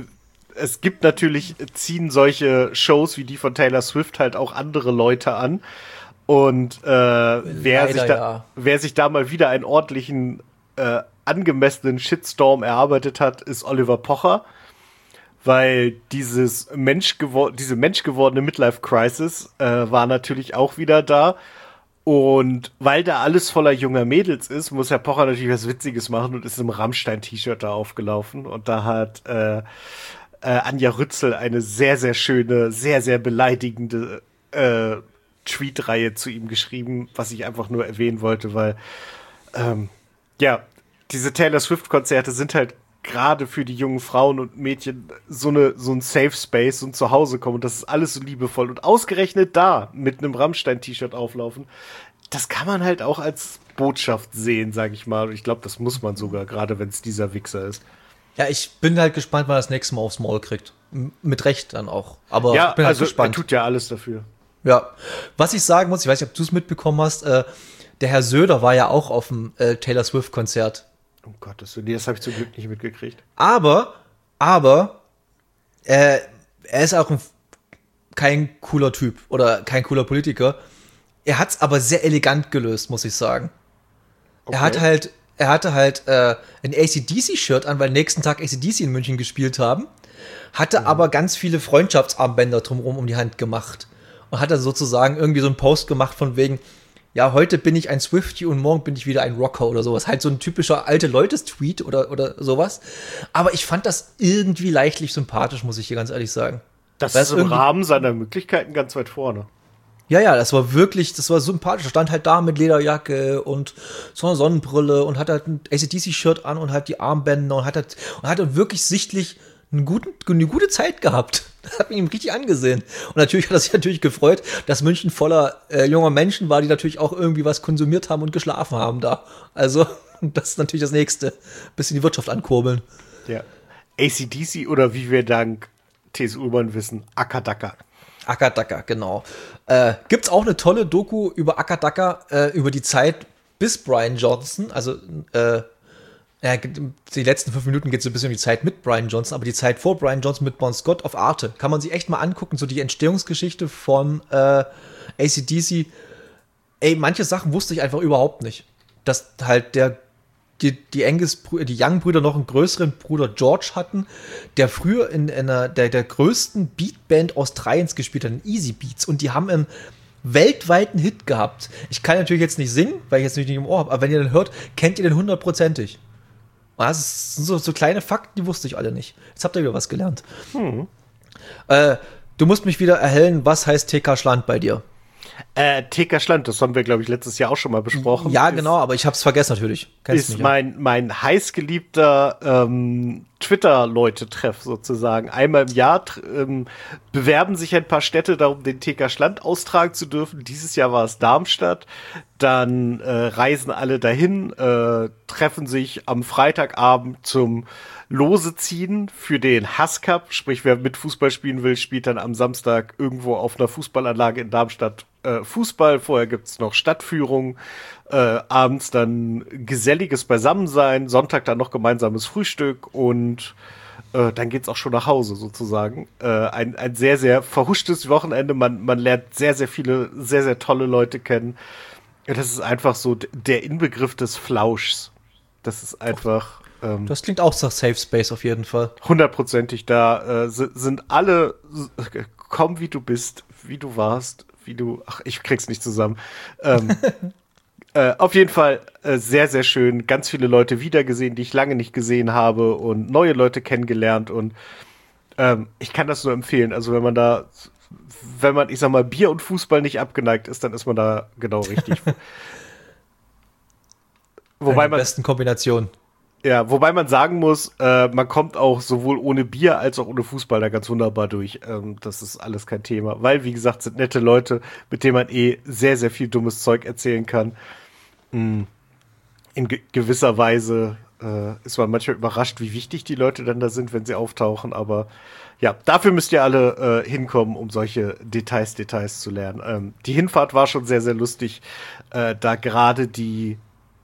es gibt natürlich, ziehen solche Shows wie die von Taylor Swift halt auch andere Leute an. Und äh, wer, Leider, sich da, ja. wer sich da mal wieder einen ordentlichen, äh, angemessenen Shitstorm erarbeitet hat, ist Oliver Pocher. Weil dieses Mensch gewor- diese menschgewordene Midlife-Crisis äh, war natürlich auch wieder da. Und weil da alles voller junger Mädels ist, muss Herr Pocher natürlich was Witziges machen und ist im Rammstein-T-Shirt da aufgelaufen. Und da hat äh, äh, Anja Rützel eine sehr, sehr schöne, sehr, sehr beleidigende äh, Tweet-Reihe zu ihm geschrieben, was ich einfach nur erwähnen wollte, weil ähm, ja, diese Taylor Swift-Konzerte sind halt gerade für die jungen Frauen und Mädchen so eine so ein Safe Space und zu Hause kommen und das ist alles so liebevoll und ausgerechnet da mit einem Rammstein-T-Shirt auflaufen, das kann man halt auch als Botschaft sehen, sag ich mal. Und ich glaube, das muss man sogar, gerade wenn es dieser Wichser ist. Ja, ich bin halt gespannt, wann er das nächste Mal aufs Maul kriegt. M- mit Recht dann auch. Aber ja, ich bin halt also gespannt. er tut ja alles dafür. Ja, was ich sagen muss, ich weiß nicht, ob du es mitbekommen hast, äh, der Herr Söder war ja auch auf dem äh, Taylor Swift-Konzert. Um Gottes Willen, das habe ich zum Glück nicht mitgekriegt. Aber, aber, äh, er ist auch ein, kein cooler Typ oder kein cooler Politiker. Er hat es aber sehr elegant gelöst, muss ich sagen. Okay. Er hat halt, er hatte halt äh, ein A C D C-Shirt an, weil nächsten Tag A C D C in München gespielt haben, hatte mhm. aber ganz viele Freundschaftsarmbänder drumherum um die Hand gemacht und hat dann sozusagen irgendwie so einen Post gemacht von wegen, ja, heute bin ich ein Swiftie und morgen bin ich wieder ein Rocker oder sowas. Halt so ein typischer alte Leutes-Tweet oder, oder sowas. Aber ich fand das irgendwie leichtlich sympathisch, muss ich hier ganz ehrlich sagen. Das ist im Rahmen seiner Möglichkeiten ganz weit vorne. Ja, ja, das war wirklich, das war sympathisch. Er stand halt da mit Lederjacke und so einer Sonnenbrille und hat halt ein A C D C-Shirt an und hat die Armbänder und hat halt, und hat halt wirklich sichtlich einen guten, eine gute Zeit gehabt. Das hat mich ihm richtig angesehen. Und natürlich hat er sich natürlich gefreut, dass München voller äh, junger Menschen war, die natürlich auch irgendwie was konsumiert haben und geschlafen haben da. Also, das ist natürlich das Nächste. Bisschen die Wirtschaft ankurbeln. Ja. A C D C oder wie wir dank T S U-Bahn wissen, Akadaka. Akadaka, genau. Äh, gibt's auch eine tolle Doku über Akadaka, äh, über die Zeit bis Brian Johnson, also äh, ja, die letzten fünf Minuten geht so ein bisschen um die Zeit mit Brian Johnson, aber die Zeit vor Brian Johnson mit Bon Scott auf Arte. Kann man sich echt mal angucken, so die Entstehungsgeschichte von äh, A C D C. Ey, manche Sachen wusste ich einfach überhaupt nicht. Dass halt der die, die Angus, die Young-Brüder noch einen größeren Bruder George hatten, der früher in einer der, der größten Beatband Australiens gespielt hat, in Easy Beats. Und die haben einen weltweiten Hit gehabt. Ich kann natürlich jetzt nicht singen, weil ich jetzt nicht im Ohr habe, aber wenn ihr den hört, kennt ihr den hundertprozentig. Das sind so, so kleine Fakten, die wusste ich alle nicht. Jetzt habt ihr wieder was gelernt. Hm. Äh, du musst mich wieder erhellen, was heißt T K Schland bei dir? Äh, T K Schland, das haben wir, glaube ich, letztes Jahr auch schon mal besprochen. Ja, ist, genau, aber ich hab's vergessen natürlich. Kennst ist mich, ja. mein, mein heißgeliebter ähm, Twitter-Leute-Treff sozusagen. Einmal im Jahr ähm, bewerben sich ein paar Städte darum, den T K Schland austragen zu dürfen. Dieses Jahr war es Darmstadt. Dann äh, reisen alle dahin, äh, treffen sich am Freitagabend zum Lose ziehen für den Hass Cup. Sprich, wer mit Fußball spielen will, spielt dann am Samstag irgendwo auf einer Fußballanlage in Darmstadt äh, Fußball. Vorher gibt's noch Stadtführung. Äh, abends dann geselliges Beisammensein. Sonntag dann noch gemeinsames Frühstück. Und äh, dann geht's auch schon nach Hause sozusagen. Äh, ein, ein sehr, sehr verhuschtes Wochenende. Man, man lernt sehr, sehr viele, sehr, sehr tolle Leute kennen. Das ist einfach so der Inbegriff des Flauschs. Das ist einfach... Ähm, das klingt auch nach Safe Space auf jeden Fall. Hundertprozentig. Da äh, sind alle, äh, komm wie du bist, wie du warst, wie du... Ach, ich krieg's nicht zusammen. Ähm, äh, auf jeden Fall äh, sehr, sehr schön. Ganz viele Leute wiedergesehen, die ich lange nicht gesehen habe und neue Leute kennengelernt. Und ähm, ich kann das nur empfehlen. Also wenn man da... Wenn man, ich sag mal, Bier und Fußball nicht abgeneigt ist, dann ist man da genau richtig. Wobei man, besten Kombination. Ja, wobei man sagen muss, äh, man kommt auch sowohl ohne Bier als auch ohne Fußball da ganz wunderbar durch. Ähm, das ist alles kein Thema. Weil, wie gesagt, sind nette Leute, mit denen man eh sehr, sehr viel dummes Zeug erzählen kann. In ge- gewisser Weise äh, ist man manchmal überrascht, wie wichtig die Leute dann da sind, wenn sie auftauchen. Aber ja, dafür müsst ihr alle äh, hinkommen, um solche Details, Details zu lernen. Ähm, die Hinfahrt war schon sehr, sehr lustig, äh, da gerade die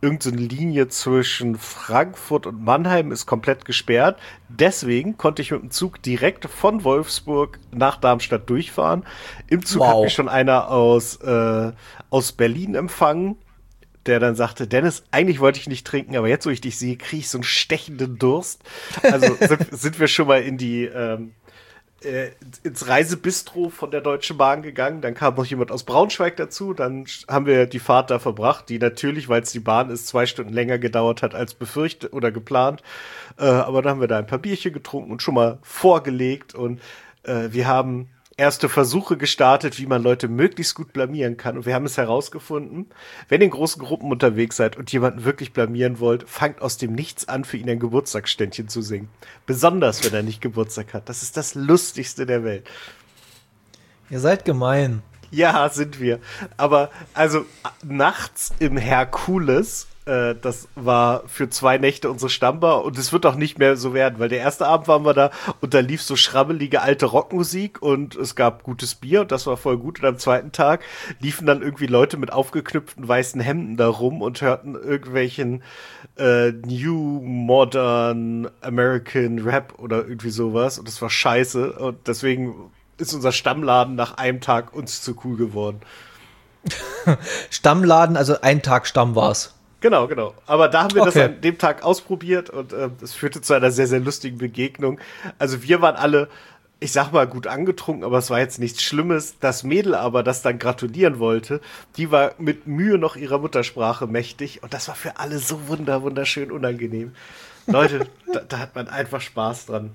irgendeine Linie zwischen Frankfurt und Mannheim ist komplett gesperrt. Deswegen konnte ich mit dem Zug direkt von Wolfsburg nach Darmstadt durchfahren. Im Zug Wow. hat mich schon einer aus, äh, aus Berlin empfangen, der dann sagte, Dennis, eigentlich wollte ich nicht trinken, aber jetzt, wo ich dich sehe, kriege ich so einen stechenden Durst. Also sind, sind wir schon mal in die ähm, äh, ins Reisebistro von der Deutschen Bahn gegangen. Dann kam noch jemand aus Braunschweig dazu. Dann haben wir die Fahrt da verbracht, die natürlich, weil es die Bahn ist, zwei Stunden länger gedauert hat als befürchtet oder geplant. Äh, aber dann haben wir da ein paar Bierchen getrunken und schon mal vorgelegt. Und äh, wir haben erste Versuche gestartet, wie man Leute möglichst gut blamieren kann. Und wir haben es herausgefunden, wenn ihr in großen Gruppen unterwegs seid und jemanden wirklich blamieren wollt, fangt aus dem Nichts an, für ihn ein Geburtstagsständchen zu singen. Besonders, wenn er nicht Geburtstag hat. Das ist das Lustigste der Welt. Ihr seid gemein. Ja, sind wir. Aber also nachts im Herkules, äh, das war für zwei Nächte unsere Stammbar und es wird auch nicht mehr so werden, weil der erste Abend waren wir da und da lief so schrammelige alte Rockmusik und es gab gutes Bier und das war voll gut. Und am zweiten Tag liefen dann irgendwie Leute mit aufgeknüpften weißen Hemden da rum und hörten irgendwelchen äh, New Modern American Rap oder irgendwie sowas und das war scheiße und deswegen ist unser Stammladen nach einem Tag uns zu cool geworden. Stammladen, also ein Tag Stamm war's. Genau, genau. Aber da haben wir Okay. das an dem Tag ausprobiert und äh, das führte zu einer sehr, sehr lustigen Begegnung. Also wir waren alle, ich sag mal, gut angetrunken, aber es war jetzt nichts Schlimmes. Das Mädel aber, das dann gratulieren wollte, die war mit Mühe noch ihrer Muttersprache mächtig und das war für alle so wunder, wunderschön unangenehm. Leute, da, da hat man einfach Spaß dran.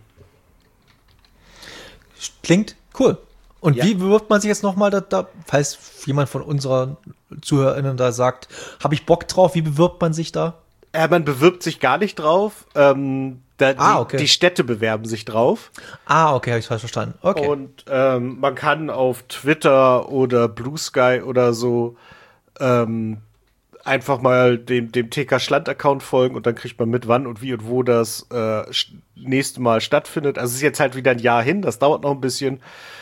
Klingt cool. Und Ja. wie bewirbt man sich jetzt nochmal, da, da, falls jemand von unseren ZuhörerInnen da sagt, habe ich Bock drauf, wie bewirbt man sich da? Äh, man bewirbt sich gar nicht drauf. Ähm, da, Ah, die, okay. die Städte bewerben sich drauf. Ah, okay, habe ich falsch verstanden. Okay. Und ähm, man kann auf Twitter oder Blue Sky oder so ähm, einfach mal dem, dem T K Schland-Account folgen und dann kriegt man mit, wann und wie und wo das äh, sch- nächste Mal stattfindet. Also es ist jetzt halt wieder ein Jahr hin, das dauert noch ein bisschen.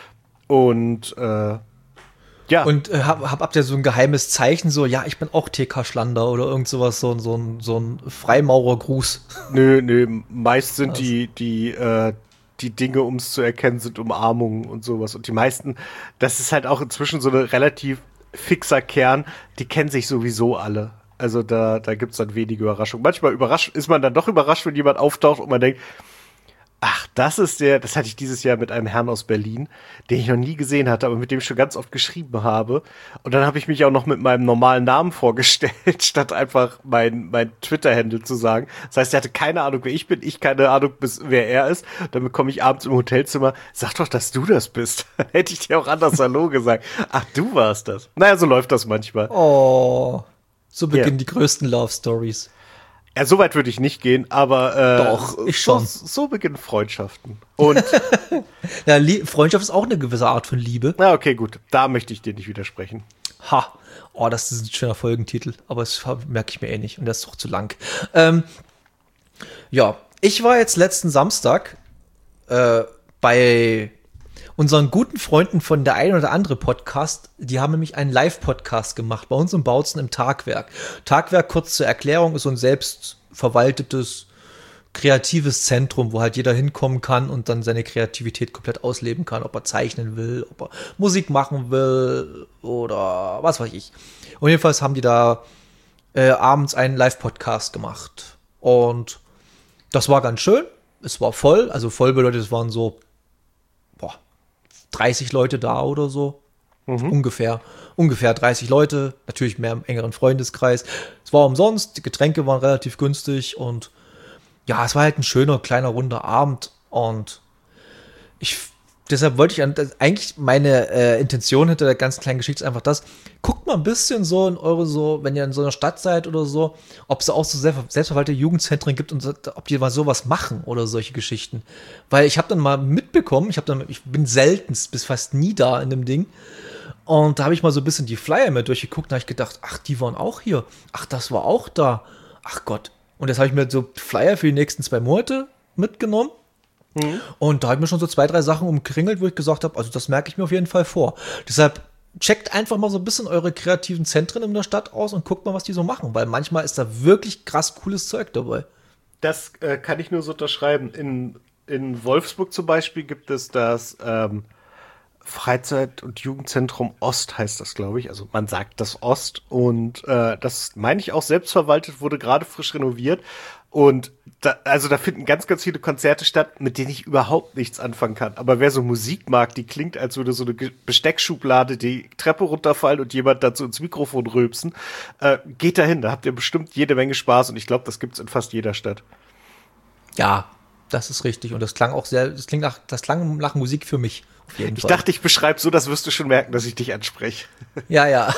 Und äh, ja. Und äh, hab, hab, habt ihr so ein geheimes Zeichen, so, ja, ich bin auch T K Schlander oder irgend sowas, so, ein- so, ein, so ein Freimaurergruß? Nö, nö, meist sind die, die, äh, die Dinge, um es zu erkennen, sind Umarmungen und sowas. Und die meisten, das ist halt auch inzwischen so eine relativ fixer Kern, die kennen sich sowieso alle. Also da, da gibt's dann wenige Überraschungen. Manchmal überrascht, ist man dann doch überrascht, wenn jemand auftaucht und man denkt, ach, das ist der, das hatte ich dieses Jahr mit einem Herrn aus Berlin, den ich noch nie gesehen hatte, aber mit dem ich schon ganz oft geschrieben habe. Und dann habe ich mich auch noch mit meinem normalen Namen vorgestellt, statt einfach mein, mein Twitter-Handle zu sagen. Das heißt, er hatte keine Ahnung, wer ich bin, ich keine Ahnung, bis, wer er ist. Dann bekomme ich abends im Hotelzimmer, sag doch, dass du das bist. Hätte ich dir auch anders Hallo gesagt. Ach, du warst das. Naja, so läuft das manchmal. Oh, so beginnen Ja. die größten Love Stories. Ja, so weit würde ich nicht gehen, aber äh, Doch, ich schon. So, so beginnen Freundschaften. Und Ja, Lie- Freundschaft ist auch eine gewisse Art von Liebe. na, okay, gut. Da möchte ich dir nicht widersprechen. Ha. Oh, das ist ein schöner Folgentitel, aber das merke ich mir eh nicht und der ist doch zu lang. Ähm, ja, ich war jetzt letzten Samstag äh, bei unseren guten Freunden von der ein oder andere Podcast. Die haben nämlich einen Live-Podcast gemacht bei uns in Bautzen im Tagwerk. Tagwerk, kurz zur Erklärung, ist so ein selbstverwaltetes kreatives Zentrum, wo halt jeder hinkommen kann und dann seine Kreativität komplett ausleben kann, ob er zeichnen will, ob er Musik machen will oder was weiß ich. Und jedenfalls haben die da äh, abends einen Live-Podcast gemacht. Und das war ganz schön. Es war voll, also voll bedeutet, es waren so boah, dreißig Leute da oder so. Ungefähr, ungefähr dreißig Leute, natürlich mehr im engeren Freundeskreis. Es war umsonst, die Getränke waren relativ günstig und ja, es war halt ein schöner, kleiner, runder Abend und ich, deshalb wollte ich, an, das, eigentlich meine äh, Intention hinter der ganz kleinen Geschichte ist einfach das, guckt mal ein bisschen so in eure so, wenn ihr in so einer Stadt seid oder so, ob es auch so selbst, selbstverwaltete Jugendzentren gibt und so, ob die mal sowas machen oder solche Geschichten. Weil ich habe dann mal mitbekommen, ich habe dann, ich bin seltenst bis fast nie da in dem Ding. Und da habe ich mal so ein bisschen die Flyer mit durchgeguckt und habe ich gedacht, ach, die waren auch hier. Ach, das war auch da. Ach Gott. Und jetzt habe ich mir so Flyer für die nächsten zwei Monate mitgenommen. Mhm. Und da habe ich mir schon so zwei, drei Sachen umkringelt, wo ich gesagt habe, also das merke ich mir auf jeden Fall vor. Deshalb checkt einfach mal so ein bisschen eure kreativen Zentren in der Stadt aus und guckt mal, was die so machen, weil manchmal ist da wirklich krass cooles Zeug dabei. Das äh, kann ich nur so unterschreiben. In, in Wolfsburg zum Beispiel gibt es das ähm, Freizeit- und Jugendzentrum Ost, heißt das, glaube ich. Also man sagt das Ost. Und äh, das, meine ich, auch selbstverwaltet, wurde gerade frisch renoviert. Und da, also da finden ganz, ganz viele Konzerte statt, mit denen ich überhaupt nichts anfangen kann. Aber wer so Musik mag, die klingt, als würde so eine Besteckschublade die Treppe runterfallen und jemand dazu ins Mikrofon rülpsen, äh, geht dahin. Da habt ihr bestimmt jede Menge Spaß. Und ich glaube, das gibt's in fast jeder Stadt. Ja, das ist richtig. Und das klang auch sehr, das klingt nach, das klang nach Musik für mich. Auf jeden Ich Fall. dachte, ich beschreibe so, das wirst du schon merken, dass ich dich anspreche. Ja, ja.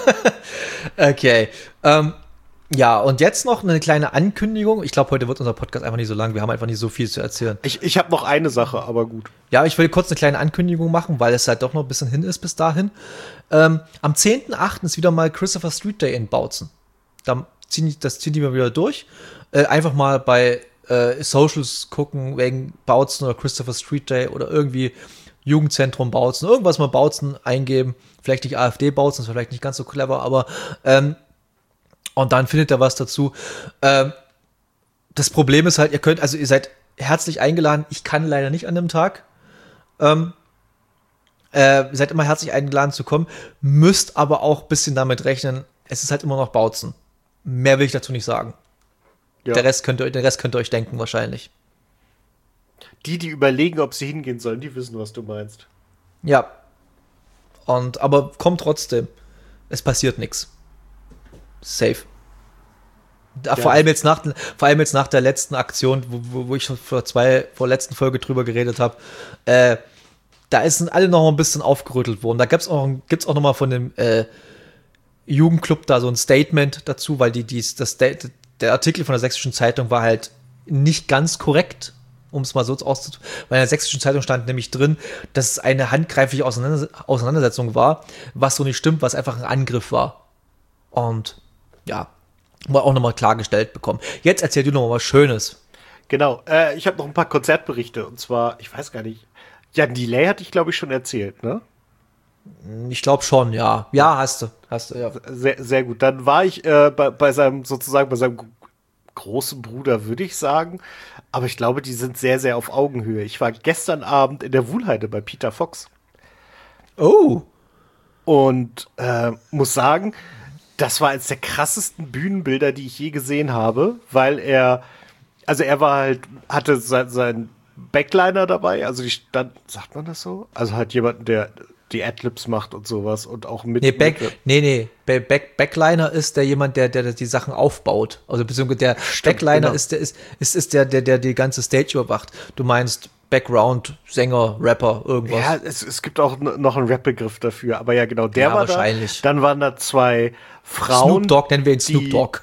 Okay. Ähm, ja, und jetzt noch eine kleine Ankündigung. Ich glaube, heute wird unser Podcast einfach nicht so lang. Wir haben einfach nicht so viel zu erzählen. Ich, ich habe noch eine Sache, aber gut. Ja, ich will kurz eine kleine Ankündigung machen, weil es halt doch noch ein bisschen hin ist bis dahin. Ähm, am zehnten achten ist wieder mal Christopher Street Day in Bautzen. Da ziehen die, das ziehen die mal wieder durch. Äh, einfach mal bei äh, Socials gucken, wegen Bautzen oder Christopher Street Day oder irgendwie Jugendzentrum Bautzen, irgendwas mal Bautzen eingeben. Vielleicht nicht AfD Bautzen, ist vielleicht nicht ganz so clever, aber ähm, und dann findet ihr was dazu. Ähm, das Problem ist halt, ihr könnt, also ihr seid herzlich eingeladen. Ich kann leider nicht an dem Tag. Ähm, äh, ihr seid immer herzlich eingeladen zu kommen, müsst aber auch ein bisschen damit rechnen, es ist halt immer noch Bautzen. Mehr will ich dazu nicht sagen. Ja. Der Rest könnt ihr, den Rest könnt ihr euch denken wahrscheinlich. Die, die überlegen, ob sie hingehen sollen, die wissen, was du meinst. Ja. Und, aber kommt trotzdem. Es passiert nichts. Safe. Da, Ja. vor allem jetzt nach, vor allem jetzt nach der letzten Aktion, wo, wo, wo ich vor zwei, vor der letzten Folge drüber geredet habe, äh, da sind alle noch ein bisschen aufgerüttelt worden. Da gibt's auch, gibt's auch noch mal von dem äh, Jugendclub da so ein Statement dazu, weil die, die, das, der Artikel von der Sächsischen Zeitung war halt nicht ganz korrekt, um es mal so auszudrücken. Weil in der Sächsischen Zeitung stand nämlich drin, dass es eine handgreifliche Auseinandersetzung war, was so nicht stimmt, was einfach ein Angriff war. Und ja, mal auch nochmal klargestellt bekommen. Jetzt erzähl du noch mal was Schönes. Genau, äh, ich habe noch ein paar Konzertberichte. Und zwar, ich weiß gar nicht, Jan Delay hatte ich, glaube ich, schon erzählt, ne? Ich glaube schon, ja. Ja, hast du. Hast du, ja. Sehr, sehr gut. Dann war ich äh, bei, bei seinem, sozusagen bei seinem großen Bruder, würde ich sagen. Aber ich glaube, die sind sehr, sehr auf Augenhöhe. Ich war gestern Abend in der Wuhlheide bei Peter Fox. Oh. Und äh, muss sagen, das war eines der krassesten Bühnenbilder, die ich je gesehen habe, weil er, also er war halt, hatte sein, sein Backliner dabei, also die stand, sagt man das so? Also halt jemanden, der die Adlibs macht und sowas und auch mit. Nee, Back, mit, nee, nee. Back, Backliner ist der jemand, der, der die Sachen aufbaut. Also beziehungsweise der Stimmt, Backliner genau. ist, der, ist, ist, ist der, der, der die ganze Stage überwacht. Du meinst Background, Sänger, Rapper, irgendwas. Ja, es, es gibt auch n- noch einen Rap-Begriff dafür, aber ja, genau, der Ja, war wahrscheinlich. da. Dann waren da zwei Frauen. Snoop Dogg, nennen wir ihn Snoop die- Dogg.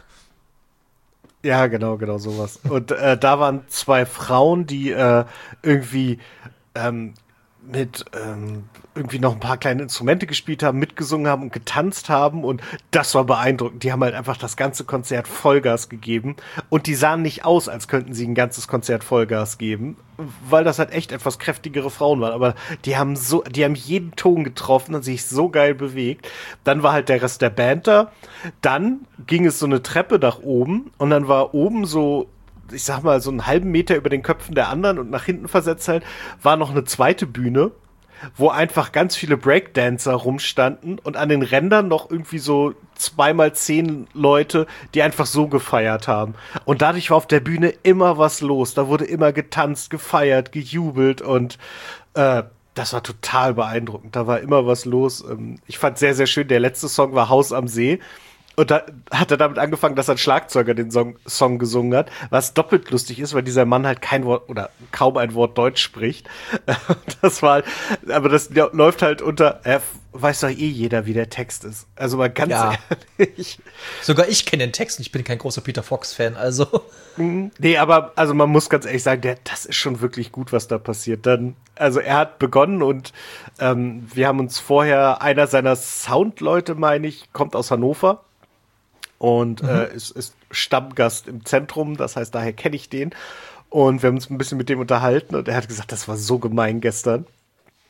Ja, genau, genau, sowas. Und äh, da waren zwei Frauen, die äh, irgendwie ähm, mit ähm, irgendwie noch ein paar kleine Instrumente gespielt haben, mitgesungen haben und getanzt haben und das war beeindruckend. Die haben halt einfach das ganze Konzert Vollgas gegeben und die sahen nicht aus, als könnten sie ein ganzes Konzert Vollgas geben, weil das halt echt etwas kräftigere Frauen waren, aber die haben so, die haben jeden Ton getroffen und sich so geil bewegt. Dann war halt der Rest der Band da. Dann ging es so eine Treppe nach oben und dann war oben so, ich sag mal, so einen halben Meter über den Köpfen der anderen und nach hinten versetzt halt, war noch eine zweite Bühne, wo einfach ganz viele Breakdancer rumstanden und an den Rändern noch irgendwie so zweimal zehn Leute, die einfach so gefeiert haben. Und dadurch war auf der Bühne immer was los. Da wurde immer getanzt, gefeiert, gejubelt und äh, das war total beeindruckend. Da war immer was los. Ähm, ich fand sehr, sehr schön, der letzte Song war Haus am See. Und da hat er damit angefangen, dass ein Schlagzeuger den Song, Song gesungen hat, was doppelt lustig ist, weil dieser Mann halt kein Wort oder kaum ein Wort Deutsch spricht. Das war, aber das läuft halt unter, äh, weiß doch eh jeder, wie der Text ist. Also mal ganz Ja. ehrlich. Sogar ich kenne den Text und ich bin kein großer Peter Fox-Fan, also. Nee, aber also man muss ganz ehrlich sagen, der, das ist schon wirklich gut, was da passiert. Dann, also er hat begonnen und ähm, wir haben uns vorher, einer seiner Soundleute, meine ich, kommt aus Hannover. Und mhm. äh, ist, ist Stammgast im Zentrum, das heißt, daher kenne ich den. Und wir haben uns ein bisschen mit dem unterhalten und er hat gesagt, das war so gemein gestern.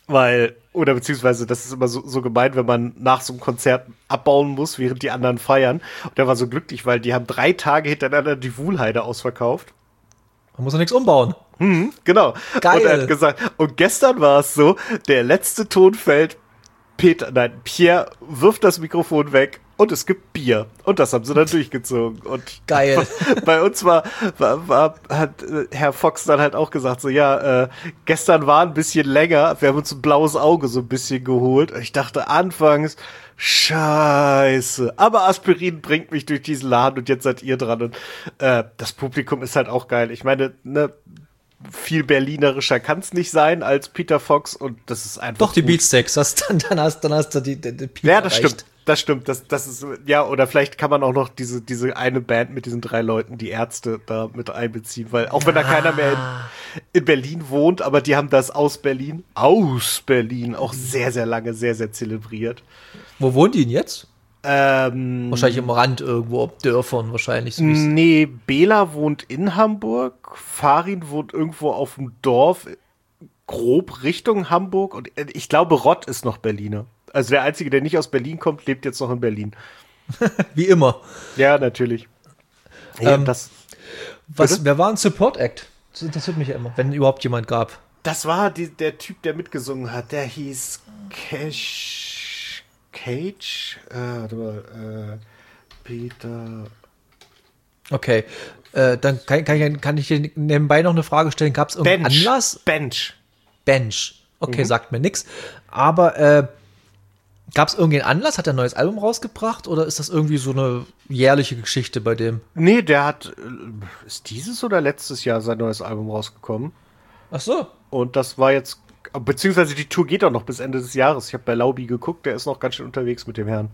Weil, oder beziehungsweise, das ist immer so, so gemein, wenn man nach so einem Konzert abbauen muss, während die anderen feiern. Und er war so glücklich, weil die haben drei Tage hintereinander die Wuhlheide ausverkauft. Man muss ja nichts umbauen. Mhm, genau. Geil. Und er hat gesagt, und gestern war es so, der letzte Ton fällt, Peter, nein, Pierre wirft das Mikrofon weg und es gibt Bier. Und das haben sie dann durchgezogen. Und Geil. Bei uns war, war, war hat äh, Herr Fox dann halt auch gesagt, so, ja, äh, gestern war ein bisschen länger, wir haben uns ein blaues Auge so ein bisschen geholt. Und ich dachte anfangs, scheiße. Aber Aspirin bringt mich durch diesen Laden und jetzt seid ihr dran. Und äh, das Publikum ist halt auch geil. Ich meine, ne, viel berlinerischer kann es nicht sein als Peter Fox und das ist einfach. Doch, die gut. Beatsteaks, das, dann, dann, hast, dann hast du die, die, die Peak Ja, das erreicht. stimmt. Das stimmt. Das, das ist, ja, oder vielleicht kann man auch noch diese, diese eine Band mit diesen drei Leuten, die Ärzte, da mit einbeziehen, weil auch wenn da keiner mehr in, in Berlin wohnt, aber die haben das aus Berlin, aus Berlin auch sehr, sehr lange, sehr, sehr zelebriert. Wo wohnen die denn jetzt? Ähm, Wahrscheinlich im Rand irgendwo, ob Dörfern wahrscheinlich. So wie es- Nee, Bela wohnt in Hamburg, Farin wohnt irgendwo auf dem Dorf, grob Richtung Hamburg und ich glaube, Rott ist noch Berliner. Also der Einzige, der nicht aus Berlin kommt, lebt jetzt noch in Berlin. Wie immer. Ja, natürlich. Ja, Ähm, das, Was, Bitte? wer war ein Support Act? Das interessiert mich ja immer, wenn überhaupt jemand gab. das war die, der Typ, der mitgesungen hat. Der hieß Cash, Cage? Äh, warte mal, äh, Peter. Okay, äh, dann kann, kann, ich, kann ich dir nebenbei noch eine Frage stellen. Gab es irgendeinen Bench. Anlass? Bench. Bench. Okay, Mhm. sagt mir nix. Aber äh, gab es irgendeinen Anlass? Hat er ein neues Album rausgebracht? Oder ist das irgendwie so eine jährliche Geschichte bei dem? Nee, der hat, äh, ist dieses oder letztes Jahr sein neues Album rausgekommen? Ach so. Und das war jetzt, beziehungsweise die Tour geht auch noch bis Ende des Jahres. Ich habe bei Laubi geguckt, der ist noch ganz schön unterwegs mit dem Herrn.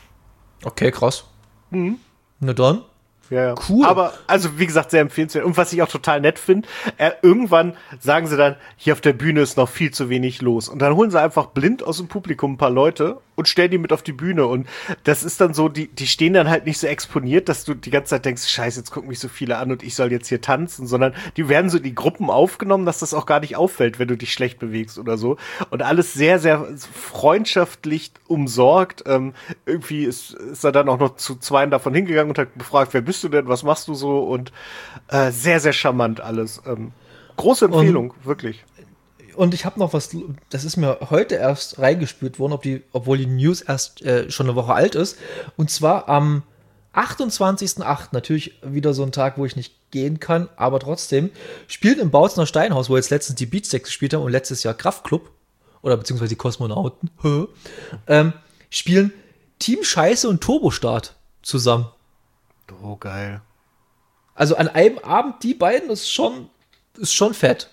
Okay, krass. Mhm. Na dann. Ja, ja. Cool. Aber, also wie gesagt, sehr empfehlenswert. Und was ich auch total nett finde, äh, irgendwann sagen sie dann, hier auf der Bühne ist noch viel zu wenig los. Und dann holen sie einfach blind aus dem Publikum ein paar Leute und stellen die mit auf die Bühne. Und das ist dann so, die, die stehen dann halt nicht so exponiert, dass du die ganze Zeit denkst, scheiße, jetzt gucken mich so viele an und ich soll jetzt hier tanzen, sondern die werden so in die Gruppen aufgenommen, dass das auch gar nicht auffällt, wenn du dich schlecht bewegst oder so. Und alles sehr, sehr freundschaftlich umsorgt. Ähm, irgendwie ist, ist er dann auch noch zu zweien davon hingegangen und hat gefragt, wer bist du denn, was machst du so? Und äh, sehr, sehr charmant alles. Ähm, große Empfehlung, wirklich. Und ich habe noch was, das ist mir heute erst reingespült worden, ob die, obwohl die News erst äh, schon eine Woche alt ist. Und zwar am achtundzwanzigsten achten natürlich wieder so ein Tag, wo ich nicht gehen kann, aber trotzdem, spielt im Bautzener Steinhaus, wo jetzt letztens die Beatsteaks gespielt haben und letztes Jahr Kraftklub, oder beziehungsweise die Kosmonauten, ähm, spielen Team Scheiße und Turbostart zusammen. Oh, geil. Also an einem Abend die beiden ist schon, ist schon fett.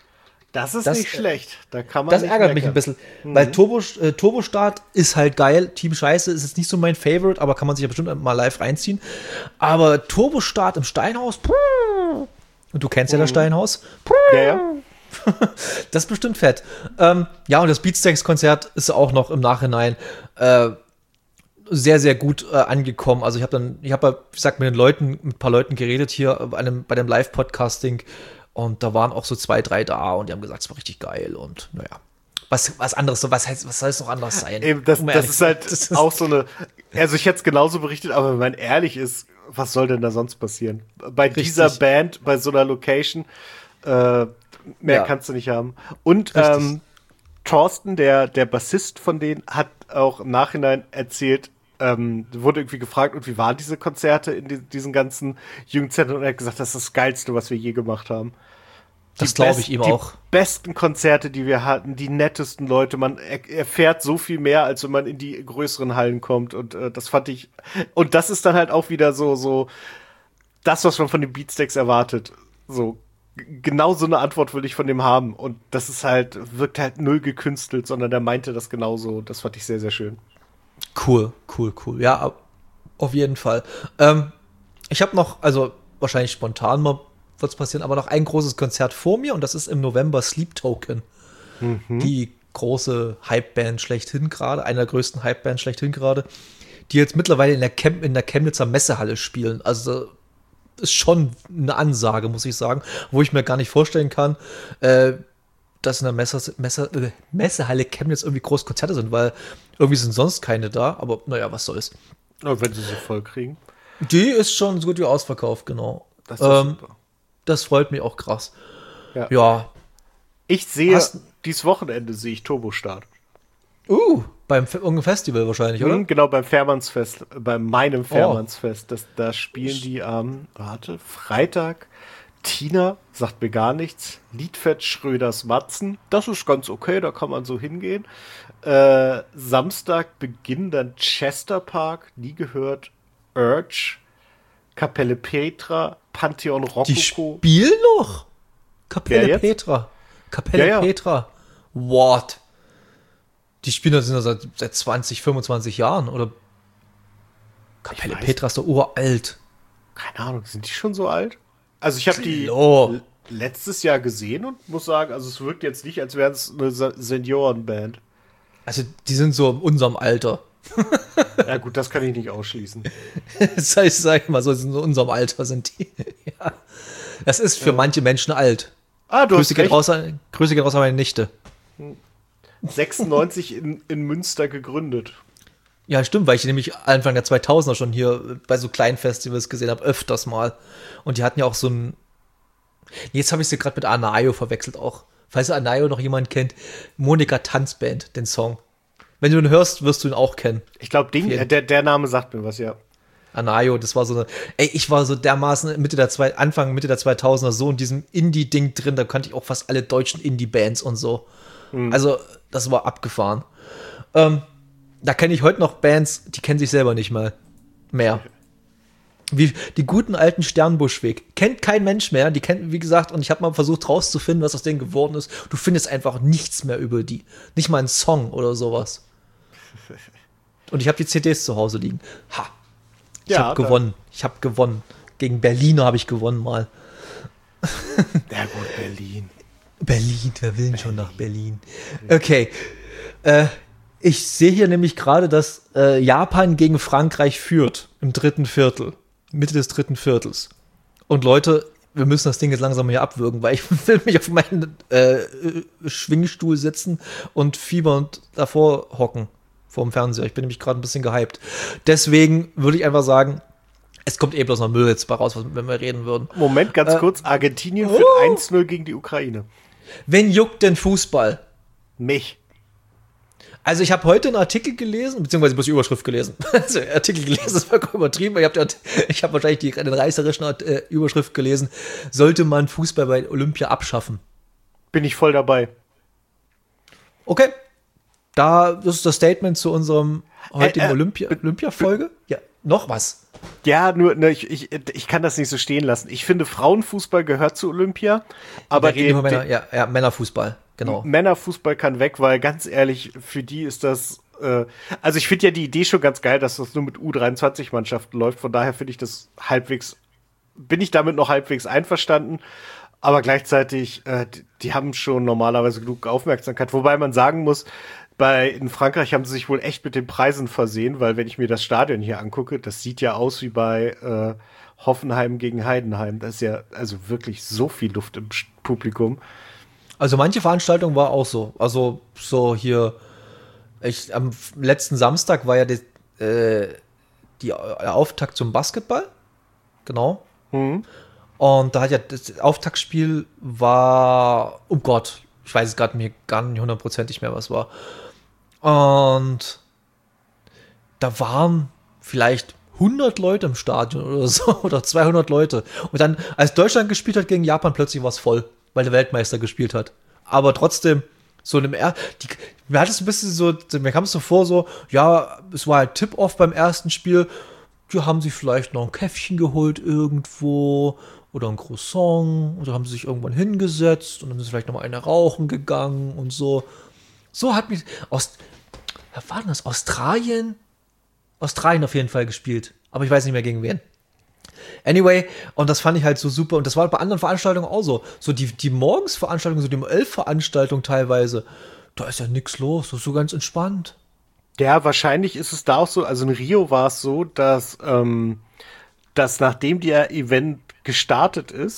Das ist Das- nicht schlecht. Da kann man Das nicht ärgert mich ein meckern. bisschen, weil Turbo, äh, Turbostart ist halt geil. Team Scheiße ist jetzt nicht so mein Favorite, aber kann man sich ja bestimmt mal live reinziehen. Aber Turbostart im Steinhaus, puh, und du kennst ja das Steinhaus, puh, Ja, ja. das ist bestimmt fett. Ähm, ja, und das Beatsteaks-Konzert ist auch noch im Nachhinein äh, sehr, sehr gut äh, angekommen. Also ich habe dann, ich habe, wie gesagt, mit den Leuten, mit ein paar Leuten geredet hier bei einem, bei dem Live-Podcasting und da waren auch so zwei, drei da und die haben gesagt, es war richtig geil und naja. Was, was anderes, so, was heißt, was soll es noch anders sein? Eben, das, Um das ehrlich ist zu sein. halt Das ist- auch so eine, also ich hätte es genauso berichtet, aber wenn man ehrlich ist, was soll denn da sonst passieren? Bei Richtig. dieser Band, bei so einer Location, äh, mehr Ja. kannst du nicht haben. Und Richtig. ähm, Thorsten, der, der Bassist von denen, hat auch im Nachhinein erzählt, ähm, wurde irgendwie gefragt, und wie waren diese Konzerte in die, diesen ganzen Jugendzentren? Und er hat gesagt, das ist das Geilste, was wir je gemacht haben. Das Die glaube best- ich ihm die auch. besten Konzerte, die wir hatten, die nettesten Leute. Man er erfährt so viel mehr, als wenn man in die größeren Hallen kommt. Und äh, das fand ich. Und das ist dann halt auch wieder so, so das, was man von den Beatsteaks erwartet. So g- genau so eine Antwort will ich von dem haben. Und das ist halt, wirkt halt null gekünstelt, sondern der meinte das genauso. Das fand ich sehr, sehr schön. Cool, cool, cool. Ja, ab- auf jeden Fall. Ähm, ich habe noch, also wahrscheinlich spontan mal wird's passieren, aber noch ein großes Konzert vor mir und das ist im November Sleep Token. Die große Hype-Band schlechthin gerade, einer der größten Hype-Bands schlechthin gerade, die jetzt mittlerweile in der, Chem in der Chemnitzer Messehalle spielen. Also ist schon eine Ansage, muss ich sagen, wo ich mir gar nicht vorstellen kann, äh, dass in der Messer, Messer, äh, Messehalle Chemnitz irgendwie groß Konzerte sind, weil irgendwie sind sonst keine da, aber naja, was soll's. Oh, wenn sie sie voll kriegen. Die ist schon so gut wie ausverkauft, genau. Das ist ähm, super. Das freut mich auch krass. Ja. ja. Ich sehe, Hast, dieses Wochenende sehe ich Turbostart. Uh, beim irgendeinem Festival wahrscheinlich, oder? Mhm, genau, beim Fährmannsfest, bei meinem Fährmannsfest. Das, da spielen die am, ähm, warte, Freitag. Tina sagt mir gar nichts. Liedfett Schröders Matzen. Das ist ganz okay, da kann man so hingehen. Äh, Samstag beginnen dann Chester Park, nie gehört. Urge, Kapelle Petra, Pantheon Rokoko. Die spielen noch? Kapelle Petra. Kapelle ja, ja. Petra. What? Die spielen das seit, seit zwanzig, fünfundzwanzig Jahren, oder? Kapelle Petra ist doch uralt. Keine Ahnung, sind die schon so alt? Also ich habe die l- letztes Jahr gesehen und muss sagen, also es wirkt jetzt nicht, als wäre es eine Seniorenband. Also die sind so in unserem Alter. Ja gut, das kann ich nicht ausschließen. Das heißt, sag ich mal so, in unserem Alter sind die. Ja. Das ist für ja. manche Menschen alt. Ah, du Grüße hast geht recht. raus, Grüße geht raus an meine Nichte. sechsundneunzig in, in Münster gegründet. Ja, stimmt, weil ich nämlich Anfang der zweitausender schon hier bei so kleinen Festivals gesehen habe, öfters mal. Und die hatten ja auch so ein... Jetzt habe ich sie gerade mit Anayo verwechselt auch. Falls ihr Anayo noch jemand kennt, Monika Tanzband, den Song. Wenn du ihn hörst, wirst du ihn auch kennen. Ich glaube, der, der Name sagt mir was, ja. Anayo, das war so eine... Ey, ich war so dermaßen Mitte der zwei, Anfang, Mitte der zweitausender so in diesem Indie-Ding drin, da kannte ich auch fast alle deutschen Indie-Bands und so. Mhm. Also, das war abgefahren. Ähm... Da kenne ich heute noch Bands, die kennen sich selber nicht mal mehr. Wie die guten alten Sternbuschweg. Kennt kein Mensch mehr. Die kennt, wie gesagt, und ich habe mal versucht rauszufinden, was aus denen geworden ist. Du findest einfach nichts mehr über die. Nicht mal einen Song oder sowas. Und ich habe die C Ds zu Hause liegen. Ha. Ich ja, habe gewonnen. Ich habe gewonnen. Gegen Berliner habe ich gewonnen mal. Ja gut, Berlin. Berlin, wer will denn schon nach Berlin? Okay. Äh, Ich sehe hier nämlich gerade, dass äh, Japan gegen Frankreich führt im dritten Viertel, Mitte des dritten Viertels. Und Leute, wir müssen das Ding jetzt langsam hier abwürgen, weil ich will mich auf meinen äh, Schwingstuhl setzen und fiebernd davor hocken vor dem Fernseher. Ich bin nämlich gerade ein bisschen gehypt. Deswegen würde ich einfach sagen, es kommt eh bloß noch Müll jetzt bei raus, wenn wir reden würden. Moment, ganz äh, kurz. Argentinien führt oh. eins null gegen die Ukraine. Wen juckt denn Fußball? Mich. Also ich habe heute einen Artikel gelesen, beziehungsweise bloß die Überschrift gelesen. Also Artikel gelesen ist vollkommen übertrieben. Ich habe hab wahrscheinlich die, den reißerischen äh, Überschrift gelesen. Sollte man Fußball bei Olympia abschaffen? Bin ich voll dabei. Okay. Da das ist das Statement zu unserem heutigen äh, äh, Olympia, b- Olympia-Folge. Ja, noch was. Ja, nur ne, ich, ich, ich kann das nicht so stehen lassen. Ich finde, Frauenfußball gehört zu Olympia. Aber den, den, Männer, ja, ja, Männerfußball. Genau. Männerfußball kann weg, weil ganz ehrlich, für die ist das, äh, also ich finde ja die Idee schon ganz geil, dass das nur mit U dreiundzwanzig-Mannschaften läuft. Von daher finde ich das halbwegs, bin ich damit noch halbwegs einverstanden. Aber gleichzeitig, äh, die, die haben schon normalerweise genug Aufmerksamkeit. Wobei man sagen muss, bei, in Frankreich haben sie sich wohl echt mit den Preisen versehen, weil wenn ich mir das Stadion hier angucke, das sieht ja aus wie bei äh, Hoffenheim gegen Heidenheim. Da ist ja also wirklich so viel Luft im Publikum. Also manche Veranstaltung war auch so. Also so hier, ich, am letzten Samstag war ja die, äh, die der Auftakt zum Basketball. Genau. Mhm. Und da hat ja das Auftaktspiel war, oh Gott, ich weiß es gerade mir gar nicht hundertprozentig mehr, was war. Und da waren vielleicht hundert Leute im Stadion oder so, oder zweihundert Leute. Und dann, als Deutschland gespielt hat gegen Japan, plötzlich war es voll, weil der Weltmeister gespielt hat. Aber trotzdem, so in dem er die, mir hat es ein bisschen so, mir kam es so vor, so, ja, es war halt Tip-Off beim ersten Spiel, die haben sich vielleicht noch ein Käffchen geholt irgendwo oder ein Croissant oder haben sie sich irgendwann hingesetzt und dann sind sie vielleicht noch mal eine rauchen gegangen und so. So hat mich, aus, was war denn das, Australien? Australien auf jeden Fall gespielt, aber ich weiß nicht mehr gegen wen. Anyway, und das fand ich halt so super. Und das war bei anderen Veranstaltungen auch so. So die, die Morgensveranstaltungen, so die um elf Veranstaltungen teilweise, da ist ja nichts los, das ist so ganz entspannt. Ja, wahrscheinlich ist es da auch so, also in Rio war es so, dass, ähm, dass nachdem der Event gestartet ist,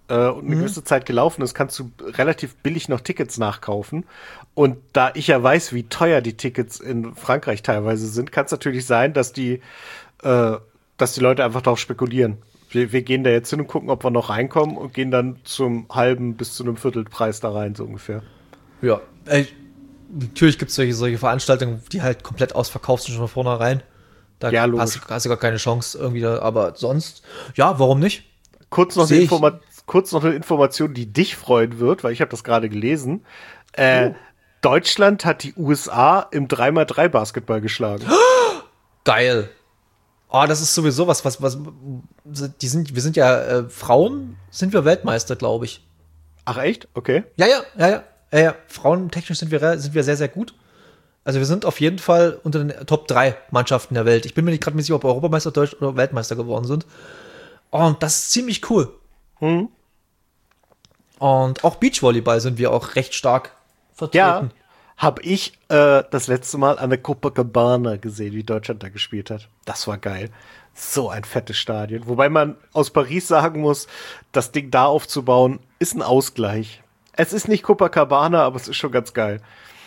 äh, und eine Mhm. gewisse Zeit gelaufen ist, kannst du relativ billig noch Tickets nachkaufen. Und da ich ja weiß, wie teuer die Tickets in Frankreich teilweise sind, kann es natürlich sein, dass die, äh, dass die Leute einfach darauf spekulieren. Wir, wir gehen da jetzt hin und gucken, ob wir noch reinkommen und gehen dann zum halben bis zu einem Viertelpreis da rein, so ungefähr. Ja, ey, natürlich gibt es solche, solche Veranstaltungen, die halt komplett ausverkauft sind schon von vornherein. Da Ja, logisch. hast, du- hast du gar keine Chance irgendwie, da, aber sonst, ja, warum nicht? Kurz noch, eine Seh ich. Informa kurz noch eine Information, die dich freuen wird, weil ich habe das gerade gelesen. Äh, Oh. Deutschland hat die U S A im drei mal drei Basketball geschlagen. Geil. Oh, das ist sowieso was, was, was, die sind, wir sind ja, äh, Frauen sind wir Weltmeister, glaube ich. Ach echt? Okay. Ja, ja, ja, ja, ja, ja. Frauentechnisch sind wir, re- sind wir sehr, sehr gut. Also wir sind auf jeden Fall unter den Top drei Mannschaften der Welt. Ich bin mir nicht gerade nicht sicher, ob wir Europameister, Deutsch oder Weltmeister geworden sind. Und das ist ziemlich cool. Hm. Und auch Beachvolleyball sind wir auch recht stark Ja, vertreten. habe ich äh, das letzte Mal an der Copacabana gesehen, wie Deutschland da gespielt hat. Das war geil. So ein fettes Stadion. Wobei man aus Paris sagen muss, das Ding da aufzubauen, ist ein Ausgleich. Es ist nicht Copacabana, aber es ist schon ganz geil.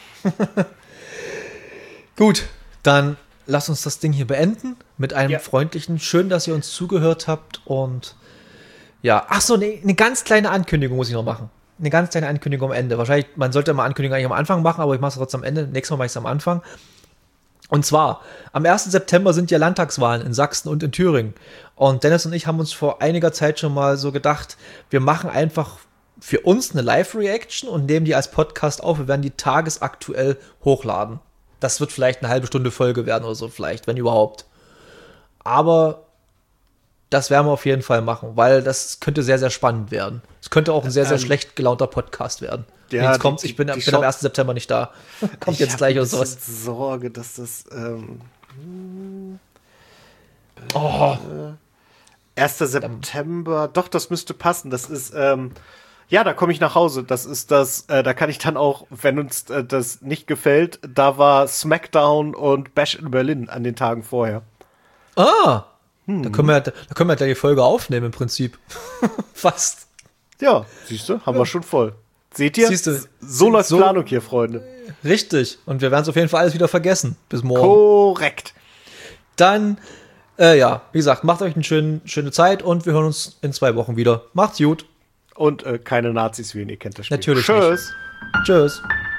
Gut, dann lass uns das Ding hier beenden mit einem Ja. freundlichen, schön, dass ihr uns zugehört habt und ja, ach so, eine ne ganz kleine Ankündigung muss ich noch machen. Eine ganz kleine Ankündigung am Ende. Wahrscheinlich, man sollte mal Ankündigung eigentlich am Anfang machen, aber ich mache es trotzdem am Ende. Nächstes Mal mache ich es am Anfang. Und zwar, am ersten September sind ja Landtagswahlen in Sachsen und in Thüringen. Und Dennis und ich haben uns vor einiger Zeit schon mal so gedacht, wir machen einfach für uns eine Live-Reaction und nehmen die als Podcast auf. Wir werden die tagesaktuell hochladen. Das wird vielleicht eine halbe Stunde Folge werden oder so, vielleicht, wenn überhaupt. Aber das werden wir auf jeden Fall machen, weil das könnte sehr, sehr spannend werden. Es könnte auch ein sehr, sehr Ähm, schlecht gelaunter Podcast werden. ja, Jetzt die- kommt's, die- ich bin, die bin Chance- am ersten September nicht da. Kommt Ich jetzt hab gleich ein oder bisschen sowas. Sorge, dass das ähm, Oh, erster September, doch, das müsste passen. Das ist, ähm, ja, da komme ich nach Hause. Das ist das, äh, da kann ich dann auch, wenn uns äh, das nicht gefällt, da war SmackDown und Bash in Berlin an den Tagen vorher. ah, Hm. da können wir, da können wir gleich die Folge aufnehmen im Prinzip. Fast. Ja, siehst du, haben wir schon voll. Seht ihr? Siehst du, so läuft so- Planung hier, Freunde. Richtig. Und wir werden es auf jeden Fall alles wieder vergessen. Bis morgen. Korrekt. Dann, äh, ja, wie gesagt, macht euch eine schöne, schöne Zeit und wir hören uns in zwei Wochen wieder. Macht's gut. Und äh, keine Nazis wählen, ihr kennt das Spiel. Natürlich Tschüss. Tschüss.